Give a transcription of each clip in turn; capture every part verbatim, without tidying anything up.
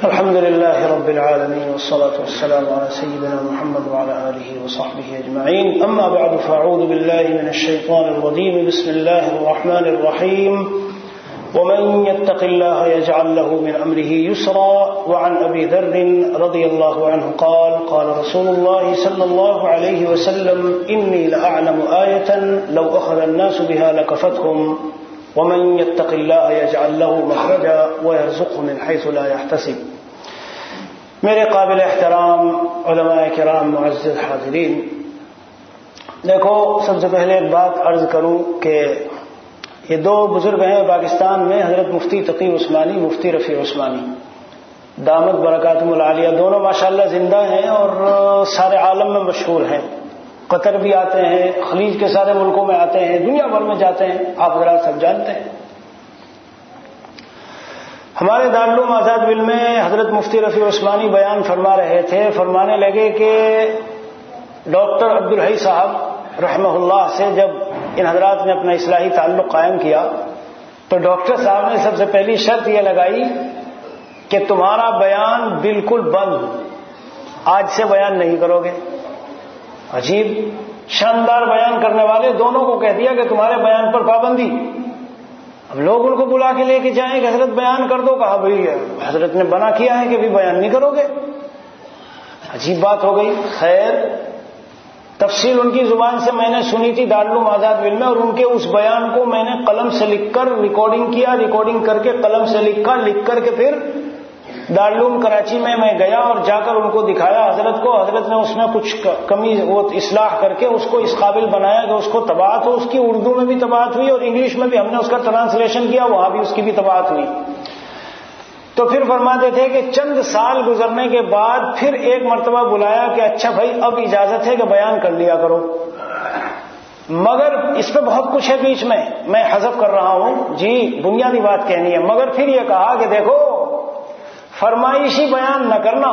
الحمد لله رب العالمين والصلاة والسلام على سيدنا محمد وعلى آله وصحبه أجمعين. أما بعد فأعوذ بالله من الشيطان الرجيم. بسم الله الرحمن الرحيم. ومن يتق الله يجعل له من أمره يسرا. وعن أبي ذر رضي الله عنه قال قال رسول الله صلى الله عليه وسلم إني لأعلم آية لو أخذ الناس بها لكفتهم ومن يتق الله يجعل له مخرجا ويرزقه من حيث لا يحتسب. میرے قابل احترام علماء کرام، معزز حاضرین، دیکھو سب سے پہلے ایک بات عرض کروں کہ یہ دو بزرگ ہیں پاکستان میں، حضرت مفتی تقی عثمانی، مفتی رفیع عثمانی، دامت برکاتہم العالیہ، دونوں ماشاءاللہ زندہ ہیں اور سارے عالم میں مشہور ہیں. قطر بھی آتے ہیں، خلیج کے سارے ملکوں میں آتے ہیں، دنیا بھر میں جاتے ہیں، آپ حضرات سب جانتے ہیں. ہمارے دارالعلوم آزاد بل میں حضرت مفتی رفیع عثمانی بیان فرما رہے تھے. فرمانے لگے کہ ڈاکٹر عبدالحی صاحب رحمہ اللہ سے جب ان حضرات نے اپنا اصلاحی تعلق قائم کیا تو ڈاکٹر صاحب نے سب سے پہلی شرط یہ لگائی کہ تمہارا بیان بالکل بند، آج سے بیان نہیں کرو گے. عجیب شاندار بیان کرنے والے دونوں کو کہہ دیا کہ تمہارے بیان پر پابندی. اب لوگ ان کو بلا کے لے کے جائیں کہ حضرت بیان کر دو. کہا بھائی حضرت نے منع کیا ہے کہ بھی بیان نہیں کرو گے. عجیب بات ہو گئی. خیر، تفصیل ان کی زبان سے میں نے سنی تھی دارالعلوم آزاد بل میں، اور ان کے اس بیان کو میں نے قلم سے لکھ کر ریکارڈنگ کیا، ریکارڈنگ کر کے قلم سے لکھا، لکھ کر کے پھر دارالعلوم کراچی میں میں گیا اور جا کر ان کو دکھایا حضرت کو. حضرت نے اس میں کچھ کمی وہ اصلاح کر کے اس کو اس قابل بنایا کہ اس کو طباعت ہو. اس کی اردو میں بھی طباعت ہوئی اور انگلش میں بھی ہم نے اس کا ٹرانسلیشن کیا، وہاں بھی اس کی بھی طباعت ہوئی. تو پھر فرماتے تھے کہ چند سال گزرنے کے بعد پھر ایک مرتبہ بلایا کہ اچھا بھائی اب اجازت ہے کہ بیان کر لیا کرو، مگر اس پہ بہت کچھ ہے بیچ میں، میں حذف کر رہا ہوں جی، بنیادی بات کہنی ہے. مگر پھر یہ کہا کہ دیکھو فرمائشی بیان نہ کرنا،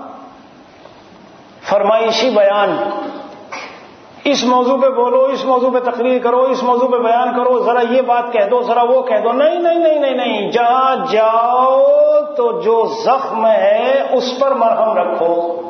فرمائشی بیان، اس موضوع پہ بولو، اس موضوع پہ تقریر کرو، اس موضوع پہ بیان کرو، ذرا یہ بات کہہ دو، ذرا وہ کہہ دو. نہیں نہیں نہیں نہیں نہیں، جہاں جاؤ تو جو زخم ہے اس پر مرہم رکھو،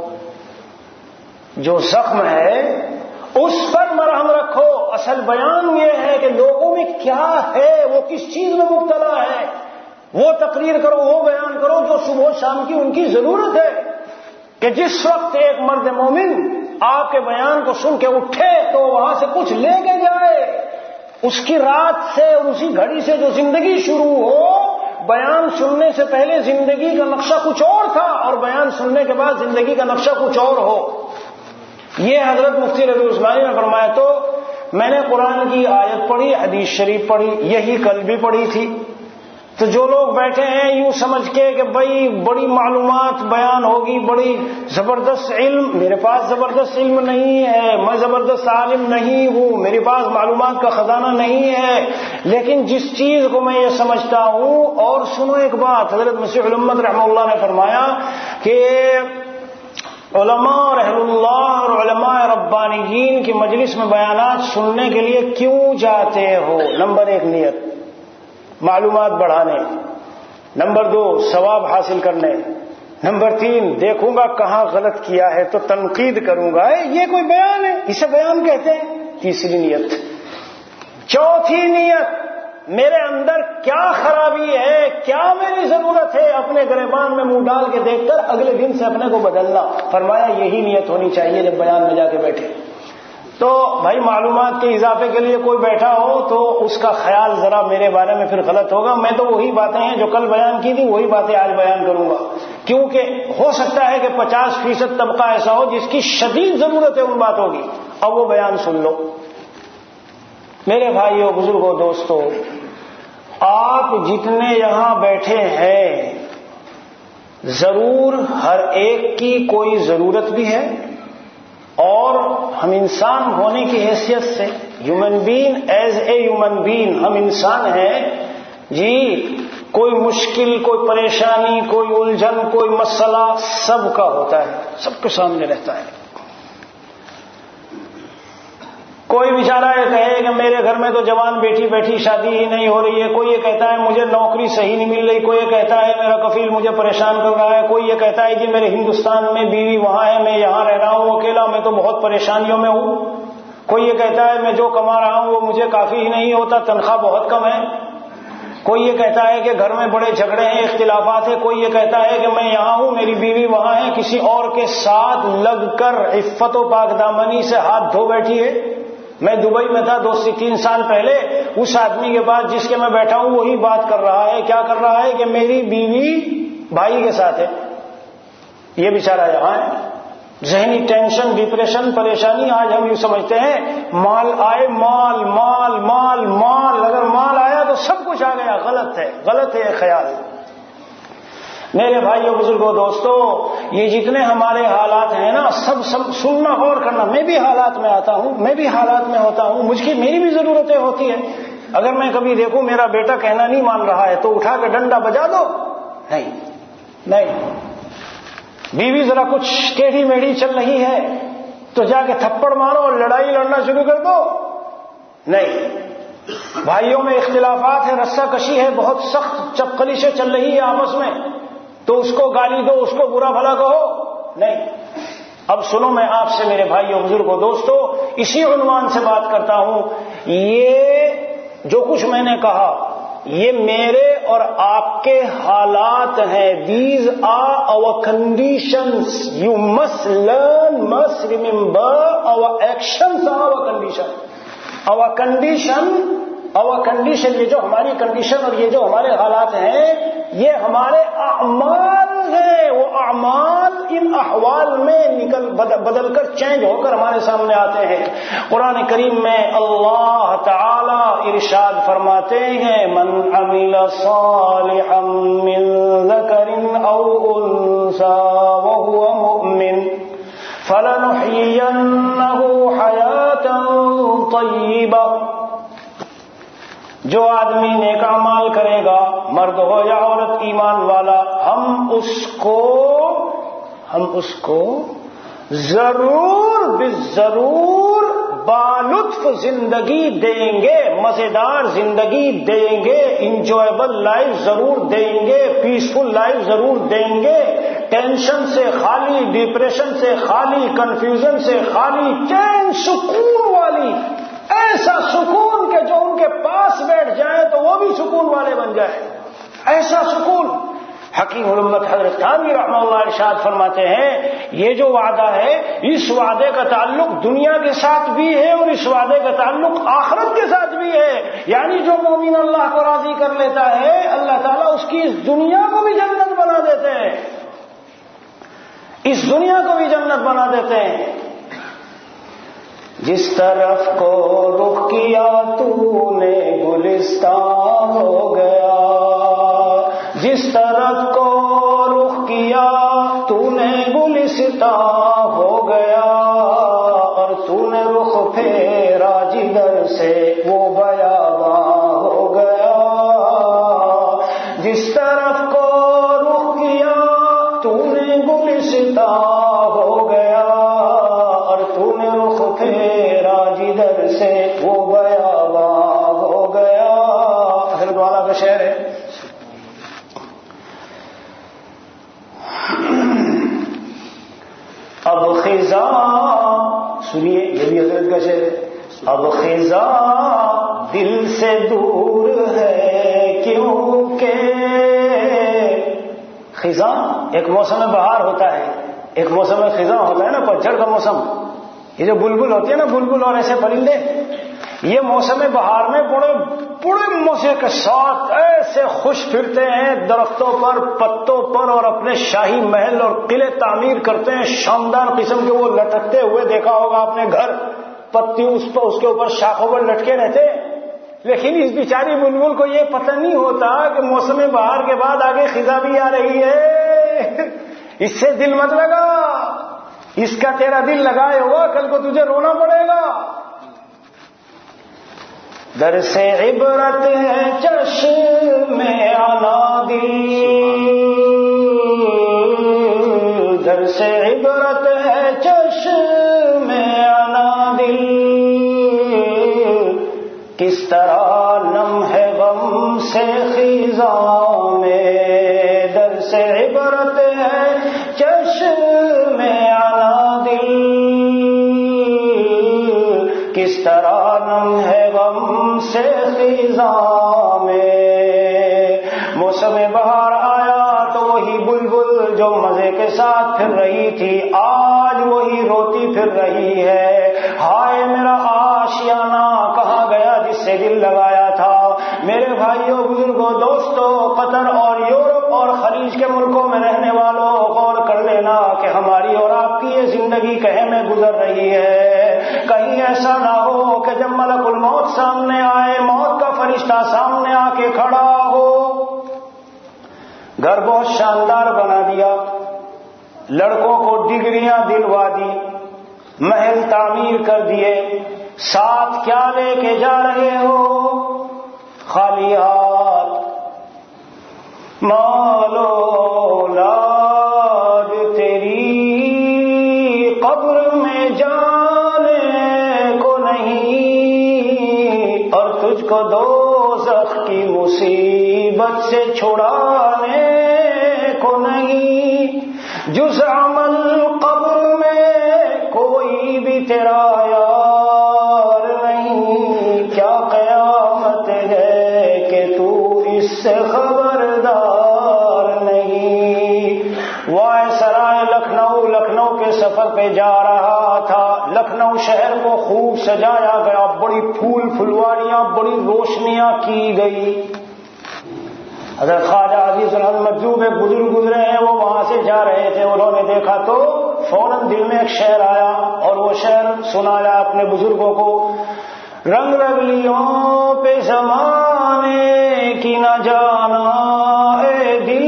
جو زخم ہے اس پر مرہم رکھو. اصل بیان یہ ہے کہ لوگوں میں کیا ہے، وہ کس چیز میں مبتلا ہے، وہ تقریر کرو، وہ بیان کرو جو صبح شام کی ان کی ضرورت ہے. کہ جس وقت ایک مرد مومن آپ کے بیان کو سن کے اٹھے تو وہاں سے کچھ لے کے جائے. اس کی رات سے اور اسی گھڑی سے جو زندگی شروع ہو، بیان سننے سے پہلے زندگی کا نقشہ کچھ اور تھا اور بیان سننے کے بعد زندگی کا نقشہ کچھ اور ہو. یہ حضرت مفتی رفیع عثمانی نے فرمایا. تو میں نے قرآن کی آیت پڑھی، حدیث شریف پڑھی، یہی کل بھی پڑھی تھی. تو جو لوگ بیٹھے ہیں یوں سمجھ کے کہ بھائی بڑی معلومات بیان ہوگی، بڑی زبردست علم، میرے پاس زبردست علم نہیں ہے، میں زبردست عالم نہیں ہوں، میرے پاس معلومات کا خزانہ نہیں ہے، لیکن جس چیز کو میں یہ سمجھتا ہوں. اور سنو ایک بات، حضرت مسیح الامت رحمہ اللہ نے فرمایا کہ علماء رحم اللہ اور علماء ربانیین کی مجلس میں بیانات سننے کے لیے کیوں جاتے ہو؟ نمبر ایک نیت، معلومات بڑھانے. نمبر دو، ثواب حاصل کرنے. نمبر تین، دیکھوں گا کہاں غلط کیا ہے تو تنقید کروں گا. یہ کوئی بیان ہے؟ اسے بیان کہتے ہیں. تیسری نیت. چوتھی نیت، میرے اندر کیا خرابی ہے، کیا میری ضرورت ہے، اپنے گریبان میں منہ ڈال کے دیکھ کر اگلے دن سے اپنے کو بدلنا. فرمایا یہی نیت ہونی چاہیے جب بیان میں جا کے بیٹھے. تو بھائی معلومات کے اضافے کے لیے کوئی بیٹھا ہو تو اس کا خیال ذرا میرے بارے میں پھر غلط ہوگا. میں تو وہی باتیں ہیں جو کل بیان کی تھی وہی باتیں آج بیان کروں گا، کیونکہ ہو سکتا ہے کہ پچاس فیصد طبقہ ایسا ہو جس کی شدید ضرورت ہے ان باتوں کی. اب وہ بیان سن لو. میرے بھائیوں، بزرگوں، دوستوں، آپ جتنے یہاں بیٹھے ہیں ضرور ہر ایک کی کوئی ضرورت بھی ہے، اور ہم انسان ہونے کی حیثیت سے human being, as a human being ہم انسان ہیں جی. کوئی مشکل، کوئی پریشانی، کوئی الجھن، کوئی مسئلہ سب کا ہوتا ہے، سب کے سامنے رہتا ہے. کوئی بیچارہ یہ کہے کہ میرے گھر میں تو جوان بیٹھی بیٹھی شادی ہی نہیں ہو رہی ہے، کوئی یہ کہتا ہے مجھے نوکری صحیح نہیں مل رہی، کوئی یہ کہتا ہے میرا کفیل مجھے پریشان کر رہا ہے، کوئی یہ کہتا ہے کہ میرے ہندوستان میں بیوی وہاں ہے میں یہاں رہ رہا ہوں اکیلا، میں تو بہت پریشانیوں میں ہوں، کوئی یہ کہتا ہے میں جو کما رہا ہوں وہ مجھے کافی ہی نہیں ہوتا، تنخواہ بہت کم ہے، کوئی یہ کہتا ہے کہ گھر میں بڑے جھگڑے ہیں، اختلافات ہیں، کوئی یہ کہتا ہے کہ میں یہاں ہوں میری بیوی وہاں ہے، کسی اور کے ساتھ لگ کر عفت و پاک دامنی سے ہاتھ دھو بیٹھی ہے۔ میں دبئی میں تھا دو سے تین سال پہلے، اس آدمی کے پاس جس کے میں بیٹھا ہوں وہی بات کر رہا ہے، کیا کر رہا ہے کہ میری بیوی بھائی کے ساتھ ہے، یہ بیچارہ یہاں ہے۔ ذہنی ٹینشن، ڈپریشن، پریشانی، آج ہم یوں سمجھتے ہیں مال آئے، مال مال مال مال، اگر مال آیا تو سب کچھ آ گیا، غلط ہے، غلط ہے یہ خیال۔ میرے بھائیوں بزرگوں دوستوں، یہ جتنے ہمارے حالات ہیں نا، سب سب سننا غور کرنا، میں بھی حالات میں آتا ہوں، میں بھی حالات میں ہوتا ہوں، مجھ کی میری بھی ضرورتیں ہوتی ہیں۔ اگر میں کبھی دیکھوں میرا بیٹا کہنا نہیں مان رہا ہے تو اٹھا کے ڈنڈا بجا دو، نہیں نہیں، بیوی ذرا کچھ ٹیڑھی میڑھی چل رہی ہے تو جا کے تھپڑ مارو اور لڑائی لڑنا شروع کر دو، نہیں۔ بھائیوں میں اختلافات ہے، رسہ کشی ہے، بہت سخت چپقلیشیں چل رہی ہے آپس میں، تو اس کو گالی دو، اس کو برا بھلا کہو، نہیں۔ اب سنو، میں آپ سے میرے بھائیوں بزرگوں دوستوں اسی عنوان سے بات کرتا ہوں، یہ جو کچھ میں نے کہا یہ میرے اور آپ کے حالات ہیں، these are our conditions, you must learn, must remember our actions are our condition, our condition our condition یہ جو ہماری کنڈیشن اور یہ جو ہمارے حالات ہیں یہ ہمارے اعمال ہیں، وہ اعمال ان احوال میں نکل بدل کر چینج ہو کر ہمارے سامنے آتے ہیں۔ قرآن کریم میں اللہ تعالی ارشاد فرماتے ہیں، من عمل صالحا من ذکر او انثى وهو مؤمن فلنحيينه حياة طیبہ، جو آدمی نیک اعمال کرے گا، مرد ہو یا عورت ایمان والا، ہم اس کو ہم اس کو ضرور بالضرور بالطف زندگی دیں گے، مزیدار زندگی دیں گے، انجوائبل لائف ضرور دیں گے، پیسفل لائف ضرور دیں گے، ٹینشن سے خالی، ڈپریشن سے خالی، کنفیوژن سے خالی، چین سکون والی، ایسا سکون کہ جو ان کے پاس بیٹھ جائیں تو وہ بھی سکون والے بن جائیں، ایسا سکون۔ حکیم الامت حضرت تھانوی رحمہ اللہ ارشاد فرماتے ہیں، یہ جو وعدہ ہے اس وعدے کا تعلق دنیا کے ساتھ بھی ہے اور اس وعدے کا تعلق آخرت کے ساتھ بھی ہے، یعنی جو مومن اللہ کو راضی کر لیتا ہے اللہ تعالیٰ اس کی اس دنیا کو بھی جنت بنا دیتے ہیں، اس دنیا کو بھی جنت بنا دیتے ہیں۔ جس طرف کو رخ کیا تو نے گلستان ہو گیا، جس طرف کو رخ کیا تو نے گلستان ہو گیا، اور تو نے رخ پھیرا جدھر سے وہ بیاباں ہو گیا، جس طرف کو رخ کیا تو نے گلستان ہو گیا، اور تو نے رخ پھیرا جدھر سے وہ بیاباں ہو گیا۔ حضرت والا کا شعر ہے۔ اب خزاں، سنیے یہ بھی حضرت کا شعر ہے، اب خزاں دل سے دور ہے کیونکہ، خزاں ایک موسم بہار ہوتا ہے، ایک موسم خزاں ہوتا ہے نا، پتجھڑ کا موسم، یہ جو بلبل ہوتی ہے نا، بلبل اور ایسے پرندے، یہ موسم بہار میں بڑے بڑے مزے کے ساتھ ایسے خوش پھرتے ہیں درختوں پر، پتوں پر، اور اپنے شاہی محل اور قلعے تعمیر کرتے ہیں شاندار قسم کے، وہ لٹکتے ہوئے دیکھا ہوگا اپنے گھر، پتی اس پر اس کے اوپر شاخوں پر لٹکے رہتے، لیکن اس بیچاری بلبل کو یہ پتہ نہیں ہوتا کہ موسم بہار کے بعد آگے خزاں بھی آ رہی ہے، اس سے دل مت لگا، اس کا تیرا دل لگائے ہوگا کل کو تجھے رونا پڑے گا۔ در سے عبرت ہے چشم عنادی، در سے عبرت ہے چشم عنادی، طرح نم ہے غم سے خزاں میں، در سے عبرت ہے چشم عنا دل، کس طرح نم ہے غم سے خزاں میں۔ موسم بہار آیا تو وہی بلبل جو مزے کے ساتھ پھر رہی تھی آج وہی روتی پھر رہی ہے۔ ہائے میرا آشیانہ کہاں گیا جس سے دل لگایا تھا؟ میرے بھائیوں، بزرگوں، دوستوں، قطر اور یورپ اور خلیج کے ملکوں میں رہنے والوں، غور کر لینا کہ ہماری اور آپ کی یہ زندگی کہیں میں گزر رہی ہے۔ کہیں ایسا نہ ہو کہ جب ملک الموت سامنے آئے، موت کا فرشتہ سامنے آ کے کھڑا ہو۔ گھر بہت شاندار بنا دیا، لڑکوں کو ڈگریاں دلوا دی، محل تعمیر کر دیے، ساتھ کیا لے کے جا رہے ہو؟ خالی ہاتھ۔ مال و اولاد تیری قبر میں جانے کو نہیں، اور تجھ کو دوزخ کی مصیبت سے چھڑانے کو نہیں، جز عمل قبر میں کوئی بھی تیرا یار نہیں۔ کیا قیامت ہے کہ تو اس سے خبردار نہیں۔ وائے سرائے لکھنؤ لکھنؤ کے سفر پہ جا رہا تھا۔ لکھنؤ شہر کو خوب سجایا گیا، بڑی پھول پھلواریاں، بڑی روشنیاں کی گئی۔ حضرت خواجہ عزیز الحق مجذوب ایک بزرگ گزرے ہیں، وہ وہاں سے جا رہے تھے، انہوں نے دیکھا تو فوراً دل میں ایک شعر آیا اور وہ شعر سنایا اپنے بزرگوں کو۔ رنگ رگلیوں پہ زمانے کی نہ جانا اے دل،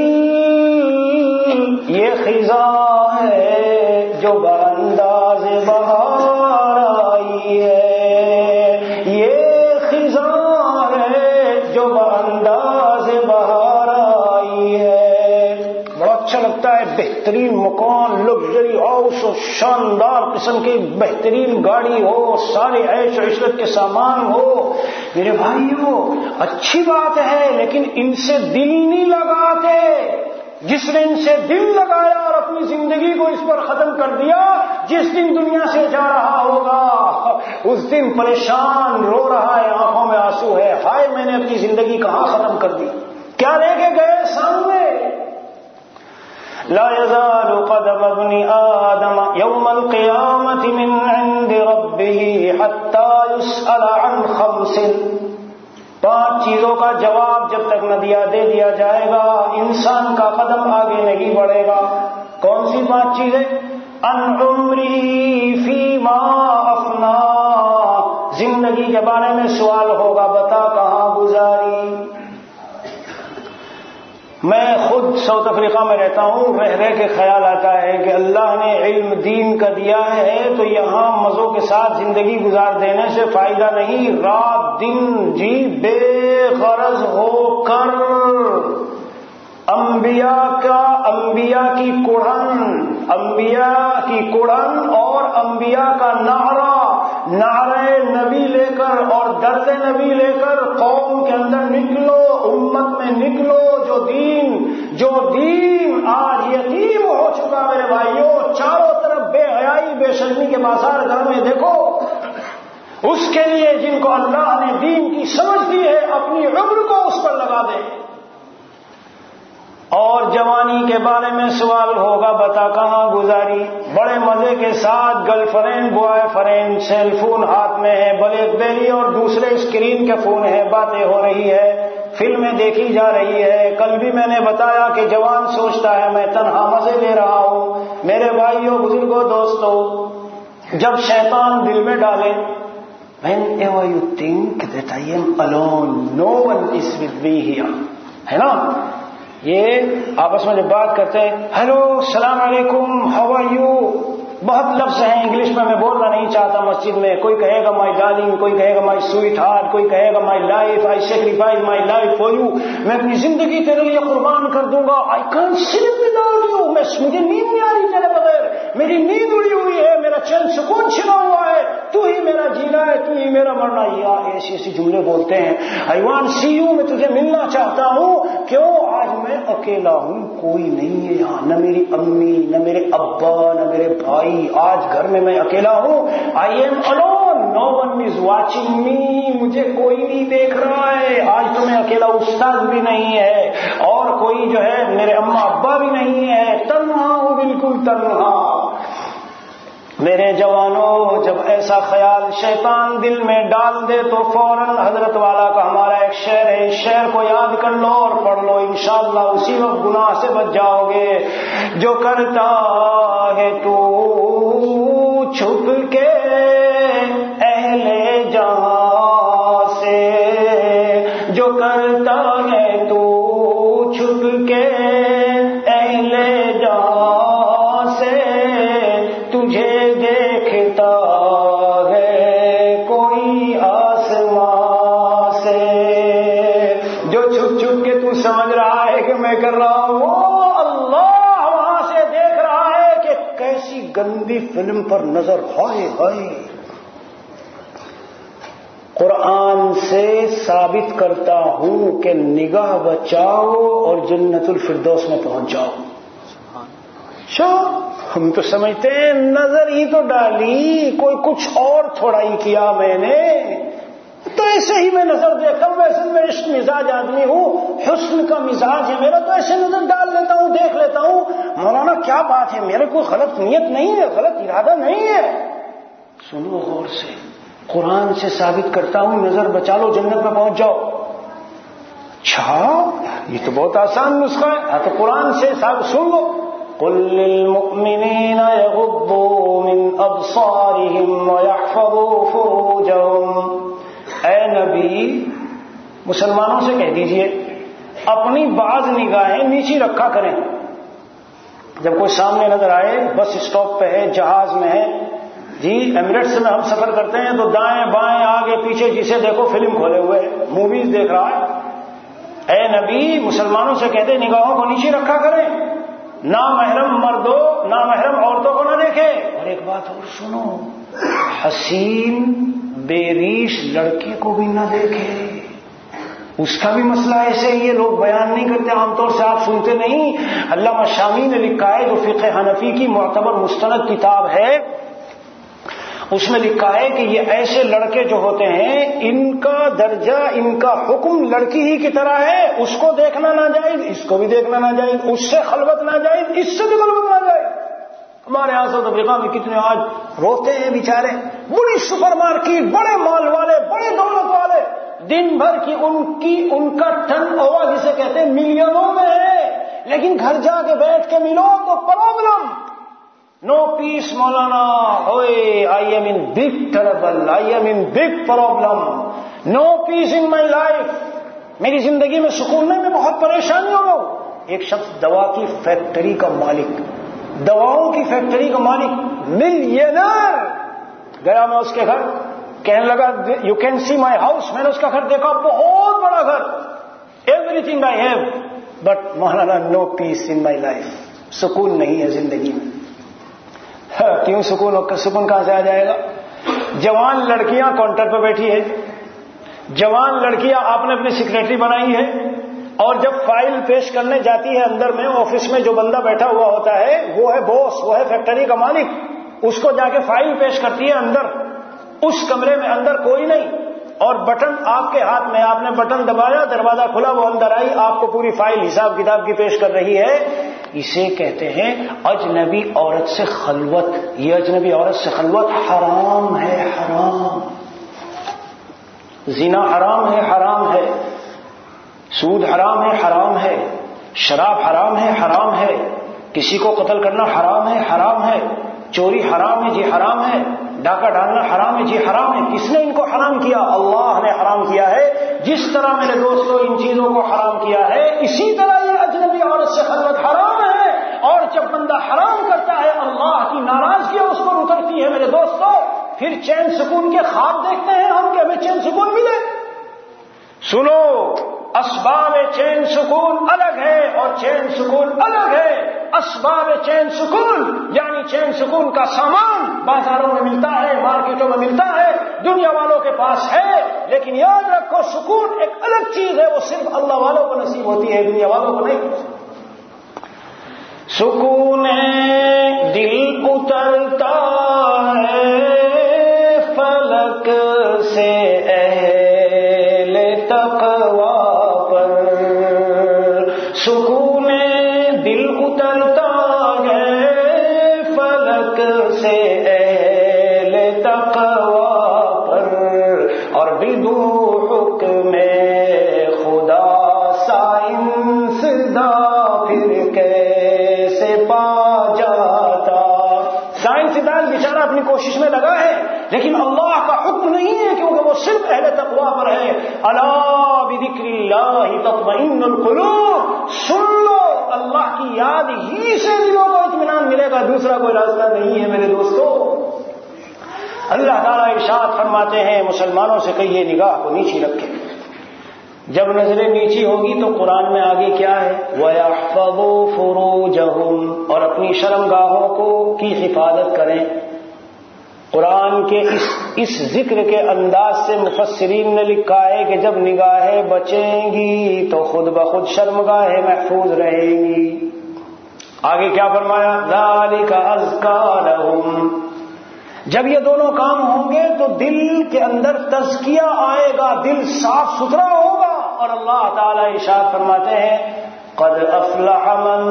یہ خزاں ہے جو بانداز بہار آئی ہے، یہ خزاں ہے جو بانداز بہار آئی ہے۔ بڑا اچھا لگتا ہے، بہترین مکان، لگژری ہاؤس، شاندار قسم کی بہترین گاڑی ہو، سارے عیش و عشرت کے سامان ہو۔ میرے بھائیوں، اچھی بات ہے، لیکن ان سے دل نہیں لگاتے۔ جس نے ان سے دل لگایا اور اپنی زندگی کو اس پر ختم کر دیا، جس دن دنیا سے جا رہا ہوگا اس دن پریشان رو رہا ہے، آنکھوں میں آنسو ہے، ہائے میں نے اپنی زندگی کہاں ختم کر دی، کیا لے کے گئے سامنے۔ لا يزال قدم ابن آدم يوم القيامة من عند ربه حتى يسأل عن خمس، پانچ چیزوں کا جواب جب تک نہ دیا دے دیا جائے گا انسان کا قدم آگے نہیں بڑھے گا۔ کون سی پانچ چیزیں؟ ان عمری فیما افنا، زندگی کے بارے میں سوال ہوگا، بتا کہاں گزاری۔ میں خود ساؤتھ افریقہ میں رہتا ہوں، رہ رہ کے خیال آتا ہے کہ اللہ نے علم دین کا دیا ہے تو یہاں مزوں کے ساتھ زندگی گزار دینے سے فائدہ نہیں، رات دن جی بے غرض ہو کر انبیاء کا انبیاء کی کڑھن انبیاء کی کڑھن اور انبیاء کا نعرہ نعرہ نبی لے کر اور درد نبی لے کر قوم کے اندر نکلو، امت میں نکلو۔ جو دین جو دین آج یتیم ہو چکا میرے بھائیوں، چاروں طرف بے حیائی بے شرمی کے بازار گھر میں دیکھو، اس کے لیے جن کو اللہ نے دین کی سمجھ دی ہے اپنی عمر کو اس پر لگا دے۔ اور جوانی کے بارے میں سوال ہوگا، بتا کہاں گزاری۔ بڑے مزے کے ساتھ girlfriend boyfriend cell phone ہاتھ میں ہے، بلیک بیری اور دوسرے اسکرین کے فون ہیں، باتیں ہو رہی ہے، فلمیں دیکھی جا رہی ہے۔ کل بھی میں نے بتایا کہ جوان سوچتا ہے میں تنہا مزے لے رہا ہوں۔ میرے بھائیوں، بزرگوں، دوستوں، جب شیطان دل میں ڈالے whenever you think that I am alone, no one is with me here، ہے نا؟ یہ آپس میں جب بات کرتے ہیں، ہیلو السلام علیکم، ہاؤ آر یو، بہت لفظ ہیں انگلش میں، میں بولنا نہیں چاہتا مسجد میں۔ کوئی کہے گا مائی ڈارلنگ، کوئی کہے گا مائی سویٹ ہارٹ، کوئی کہے گا my life, I sacrifice my life for you, میں اپنی زندگی تیرے لیے قربان کر دوں گا، I can't sleep without you, میں مجھے نیند نہیں آ رہی تیرے بغیر، میری نیند اڑی ہوئی ہے, میرا چین سکون چھنا ہوا ہے, تو ہی میرا جینا ہے, تو ہی میرا مرنا. یہ ایسی ایسی جملے بولتے ہیں. I want to see you, میں تجھے ملنا چاہتا ہوں. کیوں؟ آج میں اکیلا ہوں, کوئی نہیں ہے یہاں, نہ میری امی, نہ میرے ابا, نہ میرے بھائی. آج گھر میں میں اکیلا ہوں. I am alone, no one is watching me, مجھے کوئی نہیں دیکھ رہا ہے. آج تو میں اکیلا, استاد بھی نہیں ہے اور کوئی جو ہے میرے اما ابا بھی نہیں ہے, تنہا ہوں, بالکل تنہا. میرے جوانوں, جب ایسا خیال شیطان دل میں ڈال دے تو فوراً حضرت والا کا ہمارا ایک شعر ہے, اس شعر کو یاد کر لو اور پڑھ لو, انشاءاللہ اسی وقت گناہ سے بچ جاؤ گے. جو کرتا ہے تو چھپ کے اہل جہاں سے, جو کرتا ہے تو چھپ کے اہل جہاں سے, تجھے دیکھتا ہے کوئی آسمان سے. جو چھپ چھپ کے تو سمجھ رہا ہے کہ میں کر رہا ہوں, وہ اللہ وہاں سے دیکھ رہا ہے کہ کیسی گندی فلم پر نظر. ہائے ہائے. قرآن سے ثابت کرتا ہوں کہ نگاہ بچاؤ اور جنت الفردوس میں پہنچ جاؤ. شو ہم تو سمجھتے ہیں نظر ہی تو ڈالی, کوئی کچھ اور تھوڑا ہی کیا میں نے, تو ایسے ہی میں نظر دیکھتا ہوں. ویسے میں عشق مزاج آدمی ہوں, حسن کا مزاج ہے میرا, تو ایسے نظر ڈال لیتا ہوں, دیکھ لیتا ہوں. مولانا کیا بات ہے, میرے کوئی غلط نیت نہیں ہے, غلط ارادہ نہیں ہے. سنو غور سے, قرآن سے ثابت کرتا ہوں نظر بچا لو, جنت میں پہنچ جاؤ. اچھا, یہ تو بہت آسان نسخہ ہے. ہاں تو قرآن سے ثابت سن لو. قل للمؤمنین یغضوا من ابصارهم ويحفظوا فروجهم. اے نبی, مسلمانوں سے کہہ دیجئے اپنی بعض نگاہیں نیچی رکھا کریں. جب کوئی سامنے نظر آئے, بس اسٹاپ پہ ہے, جہاز میں ہے, جی ایمریٹس میں ہم سفر کرتے ہیں تو دائیں بائیں آگے پیچھے جسے دیکھو فلم کھولے ہوئے, موویز دیکھ رہا ہے. اے نبی, مسلمانوں سے کہتے نگاہوں کو نیچے رکھا کریں, نہ محرم مردوں نہ محرم عورتوں کو نہ دیکھے. اور ایک بات اور سنو, حسین بے ریش لڑکے کو بھی نہ دیکھے. اس کا بھی مسئلہ ایسے ہی ہے, لوگ بیان نہیں کرتے, عام طور سے آپ سنتے نہیں. علامہ شامی نے لکھا ہے, جو فقہ حنفی کی معتبر مستند کتاب ہے, اس میں لکھا ہے کہ یہ ایسے لڑکے جو ہوتے ہیں ان کا درجہ, ان کا حکم لڑکی ہی کی طرح ہے. اس کو دیکھنا ناجائز, اس کو بھی دیکھنا ناجائز, اس سے خلوت ناجائز, اس سے بھی خلوت ناجائز. ہمارے یہاں ساؤتھ افریقہ میں کتنے آج روتے ہیں بیچارے, بڑی سپر مارکیٹ, بڑے مال والے, بڑے دولت والے, دن بھر کی ان کی ان کا ٹرن اوور جسے کہتے ہیں ملینوں میں ہے, لیکن گھر جا کے بیٹھ کے ملو تو پرابلم. نو پیس مولانا, اوئے I am in big trouble, I am in big problem, no peace in my life. میری زندگی میں سکون نہیں, میں بہت پریشانیوں میں ہوں. ایک شخص دوا کی فیکٹری کا مالک, دواؤں کی فیکٹری کا مالک, ملینر, گیا میں اس کے گھر, کہنے لگا you can see my house. میں نے اس کا گھر دیکھا, بہت بڑا گھر, everything I have, but مولانا no peace in my life, سکون نہیں ہے زندگی میں. کیوں سکون, سکون کہاں سے آ جائے گا؟ جوان لڑکیاں کاؤنٹر پہ بیٹھی ہے, جوان لڑکیاں آپ نے اپنی سیکریٹری بنائی ہے, اور جب فائل پیش کرنے جاتی ہے اندر میں, آفس میں جو بندہ بیٹھا ہوا ہوتا ہے وہ ہے باس, وہ ہے فیکٹری کا مالک, اس کو جا کے فائل پیش کرتی ہے اندر. اس کمرے میں اندر کوئی نہیں, اور بٹن آپ کے ہاتھ میں, آپ نے بٹن دبایا, دروازہ کھلا, وہ اندر آئی, آپ کو پوری فائل حساب کتاب کی پیش کر رہی ہے. اسے کہتے ہیں اجنبی عورت سے خلوت. یہ اجنبی عورت سے خلوت حرام ہے, حرام. زنا حرام ہے, حرام ہے. سود حرام ہے, حرام ہے. شراب حرام ہے, حرام ہے. کسی کو قتل کرنا حرام ہے, حرام ہے. چوری حرام ہے, جی حرام ہے. ڈاکہ ڈالنا حرام ہے, جی حرام ہے. کس نے ان کو حرام کیا؟ اللہ نے حرام کیا ہے. جس طرح میرے دوستوں ان چیزوں کو حرام کیا ہے, اسی طرح یہ اجنبی عورت سے خلوت حرام ہے. اور جب بندہ حرام کرتا ہے, اللہ کی ناراضگی اس پر اترتی ہے میرے دوستوں. پھر چین سکون کے خواب دیکھتے ہیں ہم کہ ہمیں چین سکون ملے. سنو, اسباب چین سکون الگ ہے اور چین سکون الگ ہے. اسباب چین سکون یعنی چین سکون کا سامان بازاروں میں ملتا ہے، مارکیٹوں میں ملتا ہے، دنیا والوں کے پاس ہے، لیکن یاد رکھو سکون ایک الگ چیز ہے، وہ صرف اللہ والوں کو نصیب ہوتی ہے، دنیا والوں کو نہیں۔ سکون دل اترتا ہے فلک سے اہل تقوی پر، سکون دل اترتا ہے فلک سے اہل تقوی پر، اور بدو حکم خدا سائنسداں پھر کیسے پا جاتا۔ سائنسدان بیچارہ اپنی کوشش میں لگا ہے، لیکن اللہ کا حکم نہیں ہے، کیونکہ وہ صرف اہل تقوی پر ہے۔ الا بذکر اللہ تطمئن القلوب، سن لو اللہ کی یاد ہی سے دلوں کو اطمینان ملے گا، دوسرا کوئی راستہ نہیں ہے میرے دوستو۔ اللہ تعالیٰ ارشاد فرماتے ہیں مسلمانوں سے کہیے نگاہ کو نیچی رکھیں۔ جب نظریں نیچی ہوگی تو قرآن میں آگے کیا ہے؟ وَيَحْفَظُوا فُرُوجَهُمْ، اور اپنی شرمگاہوں کو کی حفاظت کریں۔ قرآن کے اس اس ذکر کے انداز سے مفسرین نے لکھا ہے کہ جب نگاہیں بچیں گی تو خود بخود شرمگاہیں محفوظ رہیں گی۔ آگے کیا فرمایا؟ ذَلِكَ أَزْكَىٰ لَهُمْ، جب یہ دونوں کام ہوں گے تو دل کے اندر تزکیہ آئے گا، دل صاف ستھرا ہوگا، اور اللہ تعالی ارشاد فرماتے ہیں قد افلح من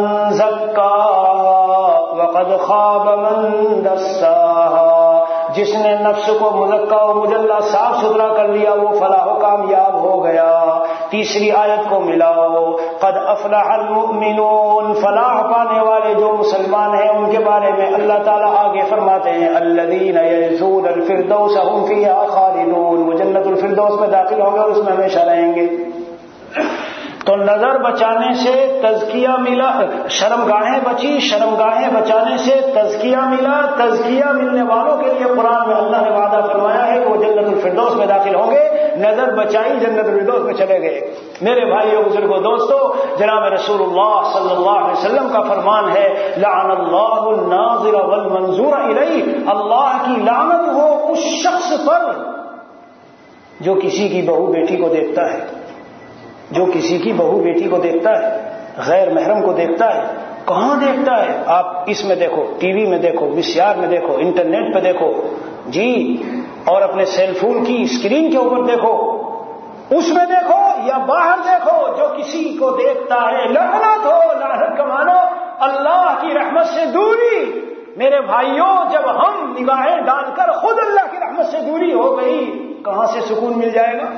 زکاها وقد خاب من دساها، جس نے نفس کو مزکا و مجلہ صاف ستھرا کر لیا وہ فلاح و کامیاب ہو گیا۔ تیسری آیت کو ملاؤ، قد افلح المؤمنون، فلاح پانے والے جو مسلمان ہیں ان کے بارے میں اللہ تعالیٰ آگے فرماتے ہیں الذین یرثون الفردوس هم فیہا خالدون، وہ جنت الفردوس میں داخل ہوں گے اور اس میں ہمیشہ رہیں گے۔ تو نظر بچانے سے تزکیہ ملا، شرمگاہیں بچی، شرمگاہیں بچانے سے تزکیہ ملا، تزکیہ ملنے والوں کے لیے قرآن میں اللہ نے وعدہ فرمایا ہے کہ وہ جنت الفردوس میں داخل ہوں گے۔ نظر بچائی جنت الفردوس میں چلے گئے۔ میرے بھائیو بزرگوں دوستو، جناب رسول اللہ صلی اللہ علیہ وسلم کا فرمان ہے لعن اللہ الناظر والمنظور الیہ، اللہ کی لعنت ہو اس شخص پر جو کسی کی بہو بیٹی کو دیکھتا ہے، جو کسی کی بہو بیٹی کو دیکھتا ہے، غیر محرم کو دیکھتا ہے۔ کہاں دیکھتا ہے؟ آپ اس میں دیکھو، ٹی وی میں دیکھو، وی سی آر میں دیکھو، انٹرنیٹ پہ دیکھو جی، اور اپنے سیل فون کی اسکرین کے اوپر دیکھو، اس میں دیکھو یا باہر دیکھو، جو کسی کو دیکھتا ہے لعنت ہو۔ لعنت کا معنی اللہ کی رحمت سے دوری۔ میرے بھائیوں، جب ہم نگاہیں ڈال کر خود اللہ کی رحمت سے دوری ہو گئی، کہاں سے سکون مل جائے گا؟